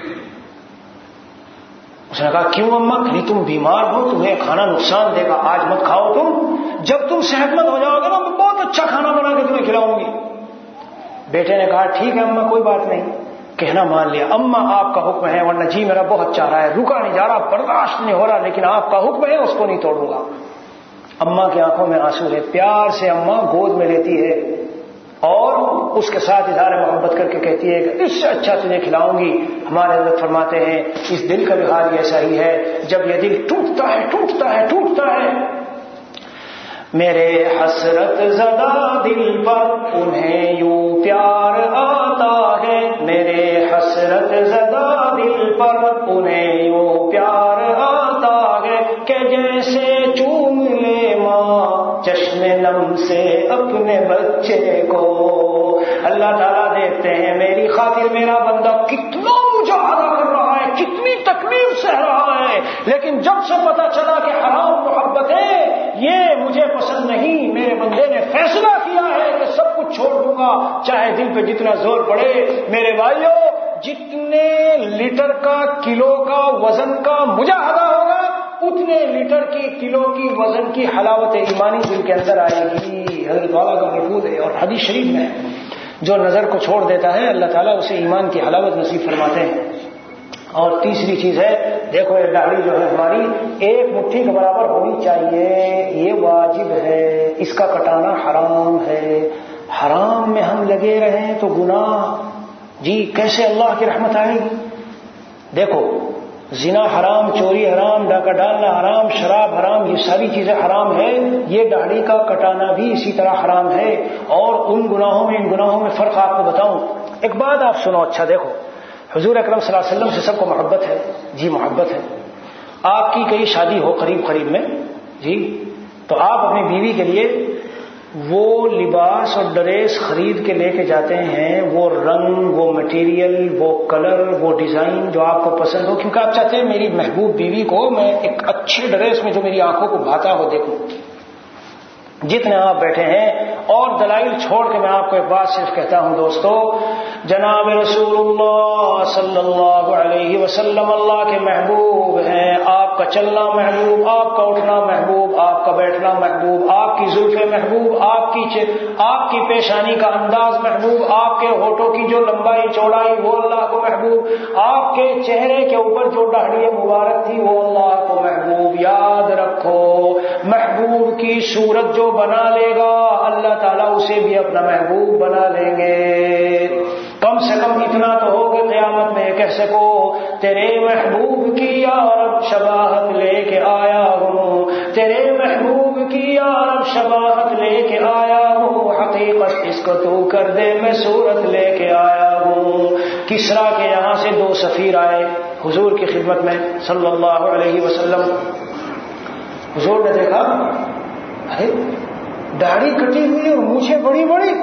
اس نے کہا کیوں اماں؟ کہ تم بیمار ہو، تمہیں کھانا نقصان دے گا، آج مت کھاؤ تم، جب تم صحت مند ہو جاؤ گے نا میں بہت اچھا کھانا بنا کے تمہیں کھلاؤں گی۔ بیٹے نے کہا ٹھیک ہے اماں کوئی بات نہیں، کہنا مان لیا۔ اماں آپ کا حکم ہے، ورنہ جی میرا بہت چاہ رہا ہے، رکا نہیں جا رہا، برداشت نہیں ہو رہا، لیکن آپ کا حکم ہے اس کو نہیں توڑوں گا۔ اماں کی آنکھوں میں آنسو ہے، پیار سے اماں گود میں لیتی ہے اور اس کے ساتھ اظہار محبت کر کے کہتی ہے کہ اس سے اچھا تجھے کھلاؤں گی۔ ہمارے حضرت فرماتے ہیں اس دل کا بھی حال ایسا ہی ہے، جب یہ دل ٹوٹتا ہے ٹوٹتا ہے ٹوٹتا ہے، میرے حسرت زدہ دل پر انہیں یوں پیار آتا ہے، میرے حسرت زدہ دل پر انہیں یوں پیار آتا ہے کہ جیسے چوم لے ماں چشم نم سے اپنے بچے کو۔ اللہ تعالیٰ دیکھتے ہیں میری خاطر میرا بندہ کتنا مجاہدہ کر رہا ہے، کتنی تکلیف سہ رہا ہے، لیکن جب سے پتا چلا کہ حرام محبت ہے، یہ مجھے پسند نہیں، میرے بندے نے فیصلہ کیا ہے کہ سب کچھ چھوڑ دوں گا چاہے دل پہ جتنا زور پڑے۔ میرے بھائیوں، جتنے لیٹر کا کلو کا وزن کا مجاہدہ ہوگا اتنے لیٹر کی کلو کی وزن کی حلاوت ایمانی دل کے اندر آئے گی۔ حضرت والا کا ملفوظ ہے اور حدیث شریف میں جو نظر کو چھوڑ دیتا ہے اللہ تعالیٰ اسے ایمان کی حلاوت نصیب فرماتے ہیں۔ اور تیسری چیز ہے، دیکھو یہ داڑھی جو ہے ہماری ایک مٹھی کے برابر ہونی چاہیے، یہ واجب ہے، اس کا کٹانا حرام ہے۔ حرام میں ہم لگے رہیں تو گناہ، جی کیسے اللہ کی رحمت آئے گی؟ دیکھو زنا حرام، چوری حرام، ڈاکہ ڈالنا حرام، شراب حرام، یہ ساری چیزیں حرام ہے، یہ داڑھی کا کٹانا بھی اسی طرح حرام ہے۔ اور ان گناہوں میں ان گناہوں میں فرق آپ کو بتاؤں، ایک بات آپ سنو، اچھا دیکھو حضور اکرم صلی اللہ علیہ وسلم سے سب کو محبت ہے، جی محبت ہے۔ آپ کی کئی شادی ہو قریب قریب میں، جی تو آپ اپنی بیوی کے لیے وہ لباس اور ڈریس خرید کے لے کے جاتے ہیں، وہ رنگ، وہ مٹیریل، وہ کلر، وہ ڈیزائن جو آپ کو پسند ہو، کیونکہ آپ چاہتے ہیں میری محبوب بیوی کو میں ایک اچھے ڈریس میں جو میری آنکھوں کو بھاتا ہو دیکھوں۔ جتنے آپ بیٹھے ہیں اور دلائل چھوڑ کے میں آپ کو ایک بات صرف کہتا ہوں دوستو، جناب رسول اللہ صلی اللہ علیہ وسلم اللہ کے محبوب ہیں، آپ کا چلنا محبوب، آپ کا اٹھنا محبوب، آپ کا بیٹھنا محبوب، آپ کی زلفیں محبوب، آپ کی چ... آپ کی پیشانی کا انداز محبوب، آپ کے ہونٹوں کی جو لمبائی چوڑائی وہ اللہ کو محبوب، آپ کے چہرے کے اوپر جو داڑھی مبارک تھی وہ اللہ کو محبوب۔ یاد رکھو محبوب کی صورت جو بنا لے گا اللہ تعالیٰ اسے بھی اپنا محبوب بنا لیں گے۔ کم سے کم اتنا تو ہو کہ قیامت میں کہہ سکو تیرے محبوب کی یا رب شباہت لے کے آیا ہوں، تیرے محبوب کی یا رب شباہت لے کے آیا ہوں۔ حقیقت اس کو تو کر دے میں صورت لے کے آیا ہوں. کسرا کے یہاں سے دو سفیر آئے حضور کی خدمت میں صلی اللہ علیہ وسلم. حضور نے دیکھا ارے داڑھی کٹی ہوئی اور مونچھیں بڑی بڑی,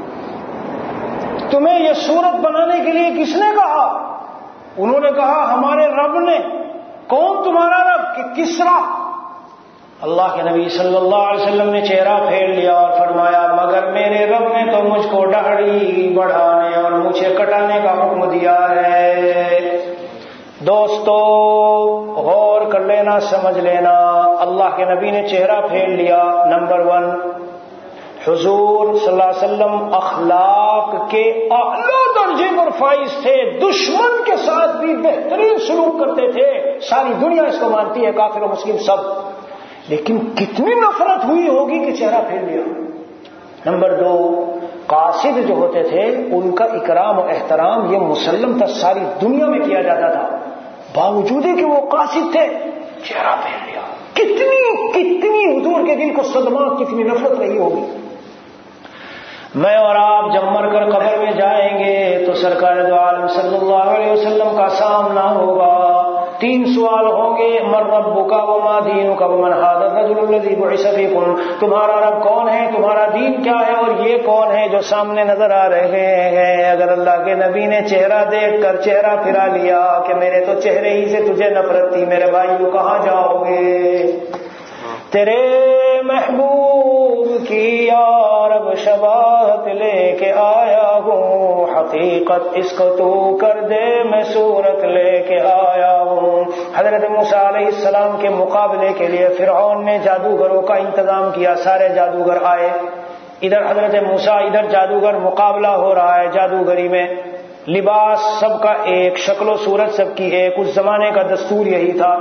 تمہیں یہ صورت بنانے کے لیے کس نے کہا؟ انہوں نے کہا ہمارے رب نے. کون تمہارا رب؟ کہ کسرا. اللہ کے نبی صلی اللہ علیہ وسلم نے چہرہ پھیر لیا اور فرمایا مگر میرے رب نے تو مجھ کو داڑھی بڑھانے اور مجھے کٹانے کا حکم دیا ہے. دوستو غور کر لینا, سمجھ لینا, اللہ کے نبی نے چہرہ پھیر لیا. نمبر ون, حضور صلی اللہ علیہ وسلم اخلاق کے اعلیٰ درجے پر فائز تھے. دشمن کے ساتھ بھی بہترین سلوک کرتے تھے. ساری دنیا اس کو مانتی ہے, کافر و مسلم سب. لیکن کتنی نفرت ہوئی ہوگی کہ چہرہ پھیر لیا. نمبر دو, قاصد جو ہوتے تھے ان کا اکرام و احترام یہ مسلم تھا, ساری دنیا میں کیا جاتا تھا. باوجود کہ وہ قاصد تھے چہرہ پھیر لیا. کتنی کتنی حضور کے دل کو صدمہ, کتنی نفرت رہی ہوگی. میں اور آپ جب مر کر قبر میں جائیں گے تو سرکار دو عالم صلی اللہ علیہ وسلم کا سامنا ہوگا. تین سوال ہوں گے, من ربک وما دینک ومن ھذا الرجل الذی بعث فیکم. تمہارا رب کون ہے, تمہارا دین کیا ہے, اور یہ کون ہے جو سامنے نظر آ رہے ہیں. اگر اللہ کے نبی نے چہرہ دیکھ کر چہرہ پھرا لیا کہ میرے تو چہرے ہی سے تجھے نفرت تھی, میرے بھائیو کہاں جاؤ گے؟ تیرے محبوب کی یارب شباہت لے کے آیا ہوں, حقیقت اس کو تو کر دے میں صورت لے کے آیا ہوں. حضرت موسیٰ علیہ السلام کے مقابلے کے لیے فرعون نے جادوگروں کا انتظام کیا. سارے جادوگر آئے, ادھر حضرت موسیٰ, ادھر جادوگر, مقابلہ ہو رہا ہے جادوگری میں. لباس سب کا ایک, شکل و صورت سب کی ایک. اس زمانے کا دستور یہی تھا.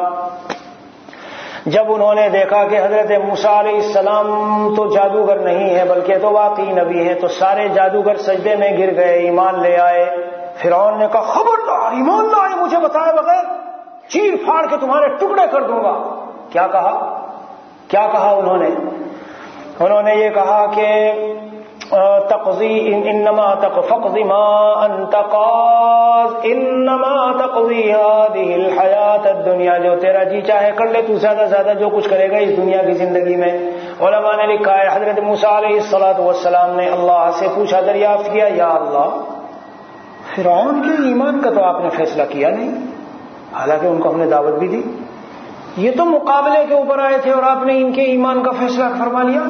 جب انہوں نے دیکھا کہ حضرت موسیٰ علیہ السلام تو جادوگر نہیں ہے بلکہ تو واقعی نبی ہیں, تو سارے جادوگر سجدے میں گر گئے, ایمان لے آئے. فرعون نے کہا خبردار, ایمان لائے مجھے بتائے بغیر چیر پھاڑ کے تمہارے ٹکڑے کر دوں گا. کیا کہا کیا کہا انہوں نے انہوں نے یہ کہا کہ تقضی انما تقفقضی ما انت قاض انما تقضی هذه الحیات الدنیا. جو تیرا جی چاہے کر لے, تو زیادہ زیادہ جو کچھ کرے گا اس دنیا کی زندگی میں. علماء نے لکھا ہے حضرت موسیٰ علیہ الصلاۃ والسلام نے اللہ سے پوچھا, دریافت کیا, یا اللہ فرعون کے ایمان کا تو آپ نے فیصلہ کیا نہیں, حالانکہ ان کو ہم نے دعوت بھی دی. یہ تو مقابلے کے اوپر آئے تھے اور آپ نے ان کے ایمان کا فیصلہ فرما لیا.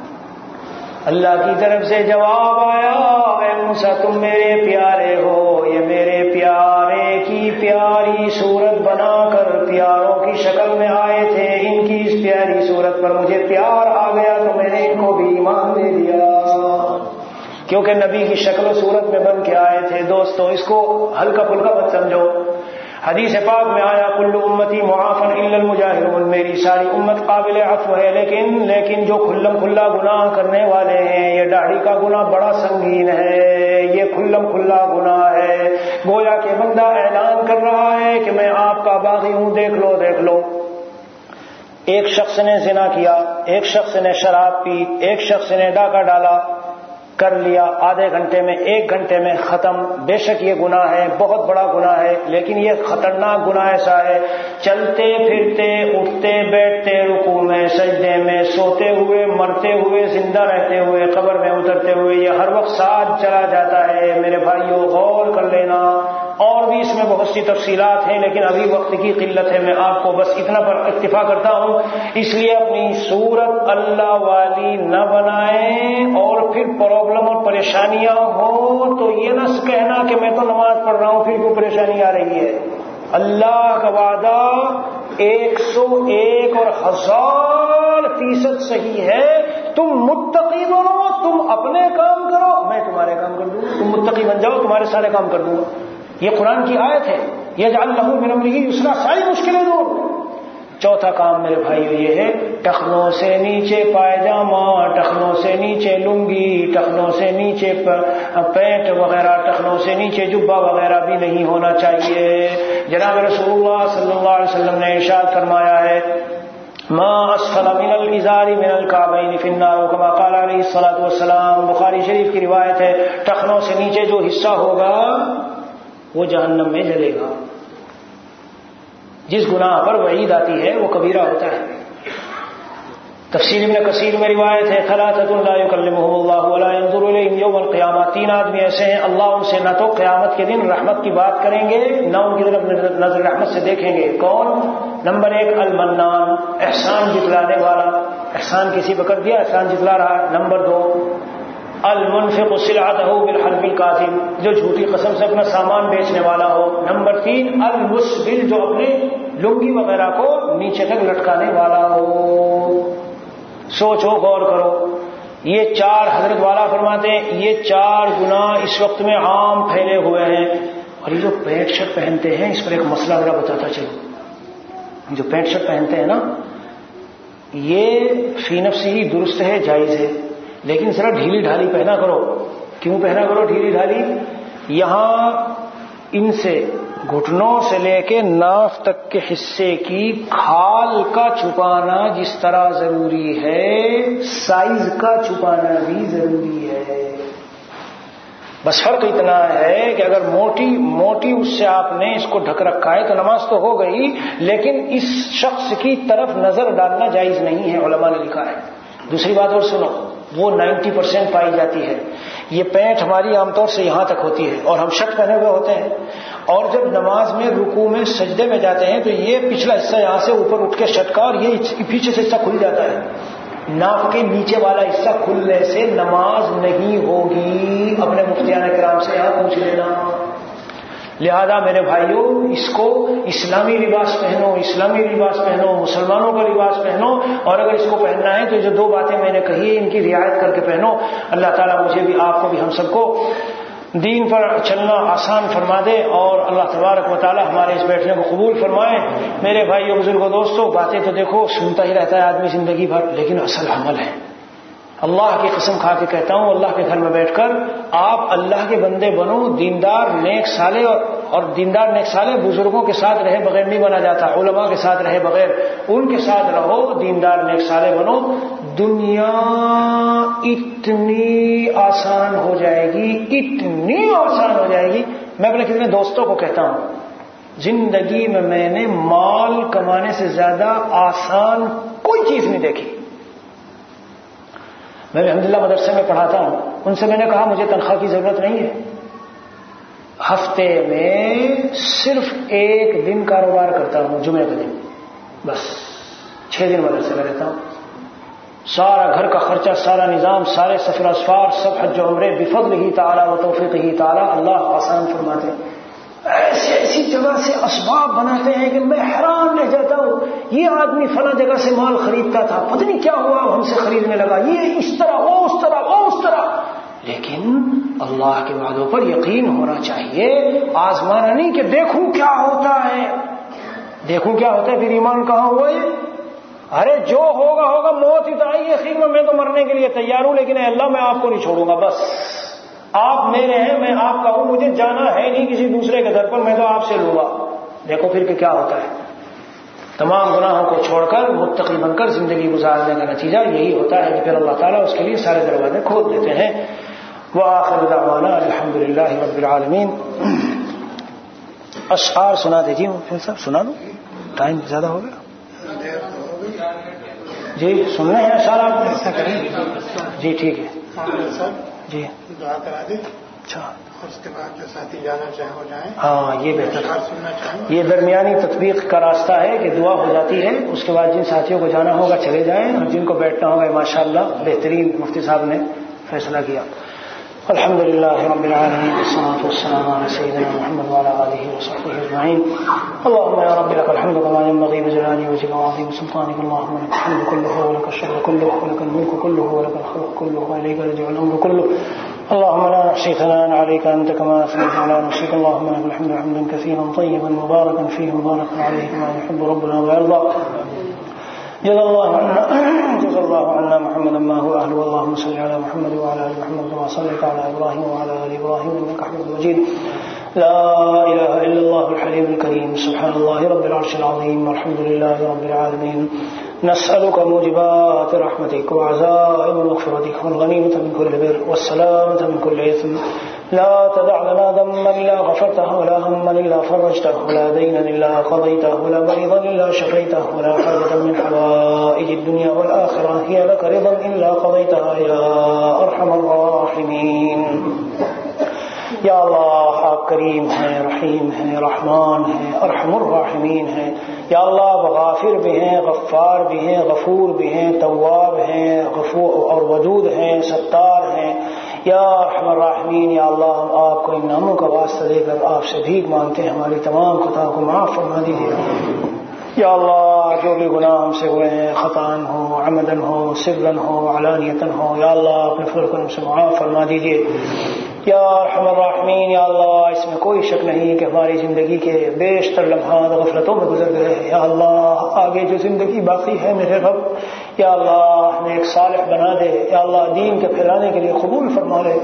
اللہ کی طرف سے جواب آیا, اے موسیٰ تم میرے پیارے ہو, یہ میرے پیارے کی پیاری صورت بنا کر پیاروں کی شکل میں آئے تھے. ان کی اس پیاری صورت پر مجھے پیار آ گیا تو میں نے ان کو بھی ایمان دے دیا, کیونکہ نبی کی شکل و صورت میں بن کے آئے تھے. دوستو اس کو ہلکا پھلکا مت سمجھو. حدیث پاک میں آیا کل امتی معافن الا المجاہرون, میری ساری امت قابل عفو ہے, لیکن لیکن جو کھلم کھلا گناہ کرنے والے ہیں. یہ داڑھی کا گناہ بڑا سنگین ہے, یہ کھلم کھلا گناہ ہے. گویا کہ بندہ اعلان کر رہا ہے کہ میں آپ کا باغی ہوں, دیکھ لو دیکھ لو. ایک شخص نے زنا کیا, ایک شخص نے شراب پی, ایک شخص نے ڈاکہ ڈالا, کر لیا, آدھے گھنٹے میں ایک گھنٹے میں ختم. بے شک یہ گناہ ہے, بہت بڑا گناہ ہے, لیکن یہ خطرناک گناہ ایسا ہے چلتے پھرتے, اٹھتے بیٹھتے, رکوع میں, سجدے میں, سوتے ہوئے, مرتے ہوئے, زندہ رہتے ہوئے, قبر میں اترتے ہوئے, یہ ہر وقت ساتھ چلا جاتا ہے. میرے بھائیوں غور کر لینا. اور بھی اس میں بہت سی تفصیلات ہیں لیکن ابھی وقت کی قلت ہے, میں آپ کو بس اتنا پر اکتفا کرتا ہوں. اس لیے اپنی صورت اللہ والی نہ بنائیں, اور پھر پرابلم اور پریشانیاں ہوں تو یہ نہ کہنا کہ میں تو نماز پڑھ رہا ہوں پھر کیوں پریشانی آ رہی ہے. اللہ کا وعدہ ایک سو ایک اور ہزار فیصد صحیح ہے. تم متقی بنو, تم اپنے کام کرو, میں تمہارے کام کر دوں گا. تم متقی بن جاؤ, تمہارے سارے کام کر دوں گا. یہ قرآن کی آیت ہے. یجعل لہ من امرہ یسرا, ساری مشکلیں دور. چوتھا کام میرے بھائیو یہ ہے, ٹخنوں سے نیچے پائجامہ, ٹخنوں سے نیچے لنگی, ٹخنوں سے نیچے پینٹ وغیرہ, ٹخنوں سے نیچے جبہ وغیرہ بھی نہیں ہونا چاہیے. جناب رسول اللہ صلی اللہ علیہ وسلم نے ارشاد فرمایا ہے ما اسفل من الازار من الكعبین فی النار کما قال علیہ الصلوۃ والسلام. بخاری شریف کی روایت ہے ٹخنوں سے نیچے جو حصہ ہوگا وہ جہنم میں جلے گا. جس گناہ پر وعید آتی ہے وہ کبیرہ ہوتا ہے. تفسیر ابن کثیر میں روایت ہے ثلاثۃ لا یکلمهم اللہ ولا ينظر الیہم یوم القیامہ. تین آدمی ایسے ہیں اللہ ان سے نہ تو قیامت کے دن رحمت کی بات کریں گے نہ ان کی طرف نظر رحمت سے دیکھیں گے. کون؟ نمبر ایک المنان، احسان جتلانے والا، احسان کسی پر کر دیا احسان جتلا رہا. نمبر دو المنفق سلعته بالحلف الكاذب، جو جھوٹی قسم سے اپنا سامان بیچنے والا ہو. نمبر تین المسبل، جو اپنے لنگی وغیرہ کو نیچے تک لٹکانے والا ہو. سوچو غور کرو، یہ چار حضرت والا فرماتے ہیں یہ چار گناہ اس وقت میں عام پھیلے ہوئے ہیں. اور یہ جو پینٹ شرٹ پہنتے ہیں اس پر ایک مسئلہ میرا بتاتا چلو. جو پینٹ شرٹ پہنتے ہیں نا یہ فی نفسی ہی درست ہے، جائز ہے، لیکن ذرا ڈھیلی ڈھالی پہنا کرو. کیوں پہنا کرو ڈھیلی ڈھالی؟ یہاں ان سے گھٹنوں سے لے کے ناف تک کے حصے کی کھال کا چھپانا جس طرح ضروری ہے سائز کا چھپانا بھی ضروری ہے. بس فرق اتنا ہے کہ اگر موٹی موٹی اس سے آپ نے اس کو ڈھک رکھا ہے تو نماز تو ہو گئی، لیکن اس شخص کی طرف نظر ڈالنا جائز نہیں ہے، علماء نے لکھا ہے. دوسری بات اور سنو، وہ نائنٹی پرسینٹ پائی جاتی ہے. یہ پینٹ ہماری عام طور سے یہاں تک ہوتی ہے اور ہم شرٹ پہنے ہوئے ہوتے ہیں، اور جب نماز میں رکوع میں سجدے میں جاتے ہیں تو یہ پچھلا حصہ یہاں سے اوپر اٹھ کے شرٹ کا اور یہ پیچھے سے حصہ کھل جاتا ہے. ناف کے نیچے والا حصہ کھلنے سے نماز نہیں ہوگی. اپنے مفتیان کرام سے یہاں پوچھ لینا. لہذا میرے بھائیوں اس کو اسلامی لباس پہنو، اسلامی لباس پہنو، مسلمانوں کا لباس پہنو، اور اگر اس کو پہننا ہے تو جو دو باتیں میں نے کہی ہیں ان کی رعایت کر کے پہنو. اللہ تعالیٰ مجھے بھی آپ کو بھی ہم سب کو دین پر چلنا آسان فرما دے اور اللہ تبارک و تعالیٰ ہمارے اس بیٹھنے کو قبول فرمائے. میرے بھائیوں بزرگوں دوستوں، باتیں تو دیکھو سنتا ہی رہتا ہے آدمی زندگی بھر، لیکن اصل عمل ہے. اللہ کی قسم کھا کے کہتا ہوں اللہ کے گھر میں بیٹھ کر آپ اللہ کے بندے بنو. دیندار نیک صالح اور دیندار نیک صالح بزرگوں کے ساتھ رہے بغیر نہیں بنا جاتا، علماء کے ساتھ رہے بغیر. ان کے ساتھ رہو، دیندار نیک صالح بنو. دنیا اتنی آسان ہو جائے گی، اتنی آسان ہو جائے گی. میں اپنے کتنے دوستوں کو کہتا ہوں زندگی میں میں نے مال کمانے سے زیادہ آسان کوئی چیز نہیں دیکھی. میں الحمدللہ مدرسے میں پڑھاتا ہوں، ان سے میں نے کہا مجھے تنخواہ کی ضرورت نہیں ہے، ہفتے میں صرف ایک دن کاروبار کرتا ہوں، جمعے کا دن، بس چھ دن مدرسے میں رہتا ہوں. سارا گھر کا خرچہ، سارا نظام، سارے سفر اسفار، سب حج و عمرے بفضل ہی تعالیٰ و توفیق ہی تعالیٰ اللہ آسان فرماتے ہیں. ایسی ایسی جگہ سے اسباب بناتے ہیں کہ میں حیران رہ جاتا ہوں. یہ آدمی فلاں جگہ سے مال خریدتا تھا، پتہ نہیں کیا ہوا ہم سے خریدنے لگا، یہ اس طرح وہ اس طرح وہ اس طرح. لیکن اللہ کے وعدوں پر یقین ہونا چاہیے، آزمانا نہیں کہ دیکھوں کیا ہوتا ہے. دیکھوں کیا ہوتا ہے پھر ایمان کہاں ہوا ہے؟ ارے جو ہوگا ہوگا، موت ہی تو آئی ہے خیر میں میں تو مرنے کے لیے تیار ہوں، لیکن اے اللہ میں آپ کو نہیں چھوڑوں گا. بس آپ میرے ہیں، میں آپ کا ہوں، مجھے جانا ہے نہیں کسی دوسرے کے در پر، میں تو آپ سے لوں گا. دیکھو پھر کہ کیا ہوتا ہے. تمام گناہوں کو چھوڑ کر متقی بن کر زندگی گزارنے کا نتیجہ یہی ہوتا ہے کہ پھر اللہ تعالیٰ اس کے لیے سارے دروازے کھول دیتے ہیں. وآخر دعوانا الحمدللہ رب العالمین. اشعار سنا دیجیے پھر صاحب، سنا دو، ٹائم زیادہ ہو گیا. جی سننا ہے اشعار آپ ایسا کریں؟ جی ٹھیک ہے جی، دعا کرا دیں. اچھا، اور اس کے بعد جو ساتھی جانا چاہیں ہو جائیں. ہاں یہ بہتر ہے. سننا چاہیں یہ درمیانی تطبیق کا راستہ ہے کہ دعا ہو جاتی ہے، اس کے بعد جن ساتھیوں کو جانا ہوگا چلے جائیں، اور جن کو بیٹھنا ہوگا ماشاءاللہ بہترین مفتی صاحب نے فیصلہ کیا. الحمد للہ رب العالمین والصلاة والسلام على سيدنا محمد وعلى آله وصحبه أجمعين. اللهم يا رب لك الحمد كما ينبغي بجلال وجهك وعظيم سلطانك. اللهم لك الحمد كله ولك الشر كله ولك الملك كله ولك الخلق كله وإليك يرجع الأمر كله. اللهم لا نحصي ثناء عليك أنت كما أثنيت على نفسك. اللهم لك الحمد حمدا كثيرا طيبا مباركا فيه مباركا عليه كما يحب ربنا ويرضى. جزا الله عنا جزا الله عنا محمدا ما هو أهله. اللهم صل على محمد وعلى آل محمد كما صليت على إبراهيم وعلى آل إبراهيم إنك حميد مجيد. لا إله إلا الله الحليم الكريم. سبحان الله رب العرش العظيم والحمد لله رب العالمين. نسألك موجبات رحمتك وعزائم مغفرتك والغنيمة من كل بر والسلامة من كل إثم. لا تدع لنا ذنبا إلا غفرته ولا هما إلا فرجته ولا دينا إلا قضيته ولا مريضا إلا شفيته ولا حاجة من حوائج الدنيا والآخرة هي لك رضا إلا قضيتها يا أرحم الراحمين. یا اللہ آپ کریم ہیں، رحیم ہیں، رحمان ہیں، ارحم الراحمین ہیں. یا اللہ آپ غافر بھی ہیں، غفار بھی ہیں، غفور بھی ہیں، تواب ہیں، غفور اور ودود ہیں، ستار ہیں. یا ارحم الراحمین، یا اللہ ہم آپ کو ان ناموں کا واسطہ دے کر آپ سے بھیک مانگتے ہیں، ہماری تمام خطاؤں کو معاف فرما دیجیے. یا اللہ جو بھی گناہ ہم سے ہوئے ہیں، خطاً ہو، عمدن ہو، سرًا ہو، علانیتاً ہو، یا اللہ اپنے فضل و کرم سے معاف فرما دیجیے. یا ارحم الراحمین، یا اللہ اس میں کوئی شک نہیں کہ ہماری زندگی کے بیشتر لمحات غفلتوں میں گزر گئے ہیں. یا اللہ آگے جو زندگی باقی ہے میرے رب، یا اللہ ہمیں ایک صالح بنا دے. یا اللہ دین کے پھیلانے کے لیے قبول فرما لے.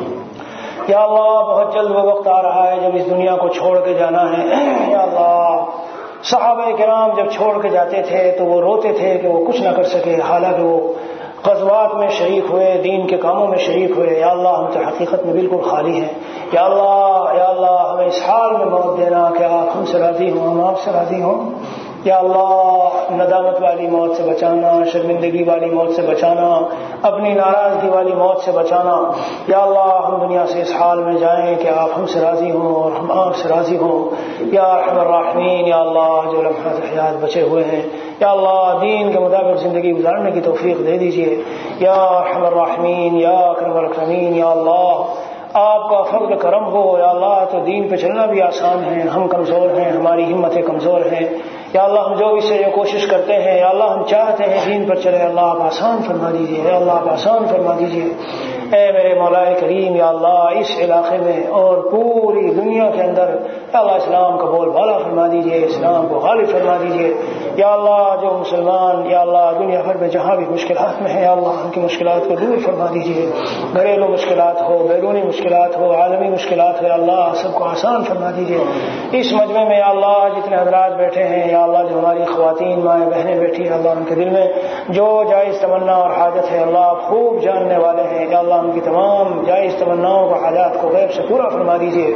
یا اللہ بہت جلد وہ وقت آ رہا ہے جب اس دنیا کو چھوڑ کے جانا ہے. یا اللہ صحابہ کرام جب چھوڑ کے جاتے تھے تو وہ روتے تھے کہ وہ کچھ نہ کر سکے، حالانکہ وہ غزوات میں شریک ہوئے، دین کے کاموں میں شریک ہوئے. یا اللہ ہم تو حقیقت میں بالکل خالی ہیں. یا اللہ یا اللہ ہمیں اس حال میں موت دینا کہ آپ ہم سے راضی ہوں، ہم آپ سے راضی ہوں. یا اللہ ندامت والی موت سے بچانا، شرمندگی والی موت سے بچانا، اپنی ناراضگی والی موت سے بچانا. یا اللہ ہم دنیا سے اس حال میں جائیں کہ آپ ہم سے راضی ہوں اور ہم آپ سے راضی ہوں. یا ارحم الراحمین، یا اللہ جو لمحات حیات بچے ہوئے ہیں، یا اللہ دین کے مطابق زندگی گزارنے کی توفیق دے دیجیے. یا ارحم الراحمین، یا اکرم الاکرمین، یا اللہ آپ کا فضل کرم ہو. یا اللہ تو دین پہ چلنا بھی آسان ہے، ہم کمزور ہیں، ہماری ہمتیں کمزور ہیں. یا اللہ ہم جو اس سے جو کوشش کرتے ہیں، یا اللہ ہم چاہتے ہیں دین پر چلے، اللہ آپ آسان فرما دیجیے. یا اللہ آپ آسان فرما دیجیے. اے میرے مولا کریم، یا اللہ اس علاقے میں اور پوری دنیا کے اندر یا اللہ اسلام کا بول بالا فرما دیجیے، اسلام کو غالب فرما دیجیے. یا اللہ جو مسلمان یا اللہ دنیا بھر میں جہاں بھی مشکلات میں ہیں، یا اللہ ان کی مشکلات کو دور فرما دیجیے. گھریلو مشکلات ہو، بیرونی مشکلات ہو، عالمی مشکلات ہو، یا اللہ سب کو آسان فرما دیجیے. اس مجمع میں یا اللہ جتنے حضرات بیٹھے ہیں، یا اللہ جو ہماری خواتین مائیں بہنیں بیٹھی ہیں، اللہ ان کے دل میں جو جائز تمنا اور حاجت ہے اللہ آپ خوب جاننے والے ہیں. یا اللہ ان کی تمام جائز تمناؤں کو، حاجات کو غیب سے پورا فرما دیجیے.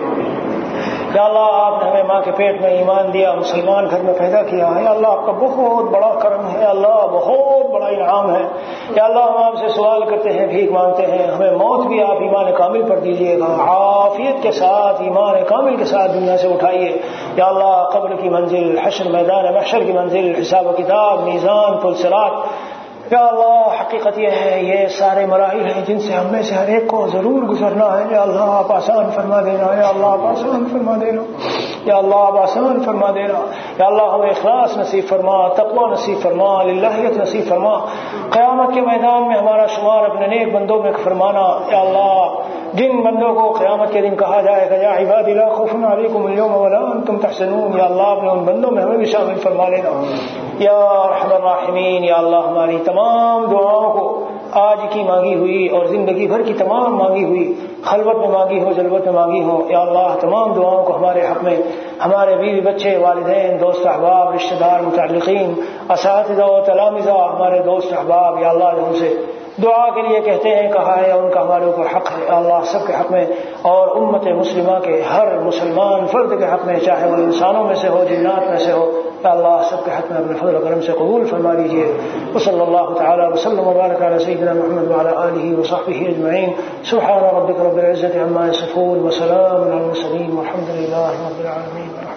یا اللہ آپ نے ہمیں ماں کے پیٹ میں ایمان دیا، مسلمان گھر میں پیدا کیا ہے. یا اللہ آپ کا بہت بڑا کرم ہے، یا اللہ بہت بڑا انعام ہے. یا اللہ ہم آپ سے سوال کرتے ہیں، بھیک مانگتے ہیں، ہمیں موت بھی آپ ایمان کامل پر دیجیے گا، عافیت کے ساتھ ایمان کامل کے ساتھ دنیا سے اٹھائیے. یا اللہ قبر کی منزل، حشر میدان محشر کی منزل، حساب و کتاب، میزان، پل صراط، یا اللہ حقیقت یہ ہے یہ سارے مراحل ہیں جن سے ہم میں سے ہر ایک کو ضرور گزرنا ہے. یا اللہ آپ آسان فرما دینا. یا اللہ آپ آسان فرما دینا. یا اللہ آپ آسان فرما دینا. یا اللہ ہمیں اخلاص نصیب فرما، تقوی نصیب فرما، للہیت نصیب فرما. قیامت کے میدان میں ہمارا شمار اپنے نیک بندوں میں فرمانا. یا اللہ جن بندوں کو قیامت کے دن کہا جائے گا یا عبادی لا خوف علیکم اليوم ولا انتم تحزنون، یا اللہ آپ نے ان بندوں میں ہمیں بھی شامل فرما لینا. یا ارحم الراحمین، یا اللہ ہماری تمام دعاؤں کو آج کی مانگی ہوئی اور زندگی بھر کی تمام مانگی ہوئی، خلوت میں مانگی ہو، جلوت میں مانگی ہو، یا اللہ تمام دعاؤں کو ہمارے حق میں، ہمارے بیوی بچے، والدین، دوست احباب، رشتہ دار، متعلقین، اساتذہ و تلامذہ، ہمارے دوست احباب، یا اللہ جو سے دعا کے لیے کہتے ہیں کہا ہے ان کا ہمارے اوپر حق ہے. اللہ سب کے حق میں اور امت مسلمہ کے ہر مسلمان فرد کے حق میں، چاہے وہ انسانوں میں سے ہو، جنات میں سے ہو، اللہ سب کے حق میں اپنے فضل و کرم سے قبول فرما لیجیے. وصلی اللہ تعالی وسلم وبارک علی سیدنا محمد وعلی آلہ وصحبہ اجمعین. سبحان ربک رب العزۃ عما یصفون وسلام علی المرسلین والحمد للہ رب العالمین.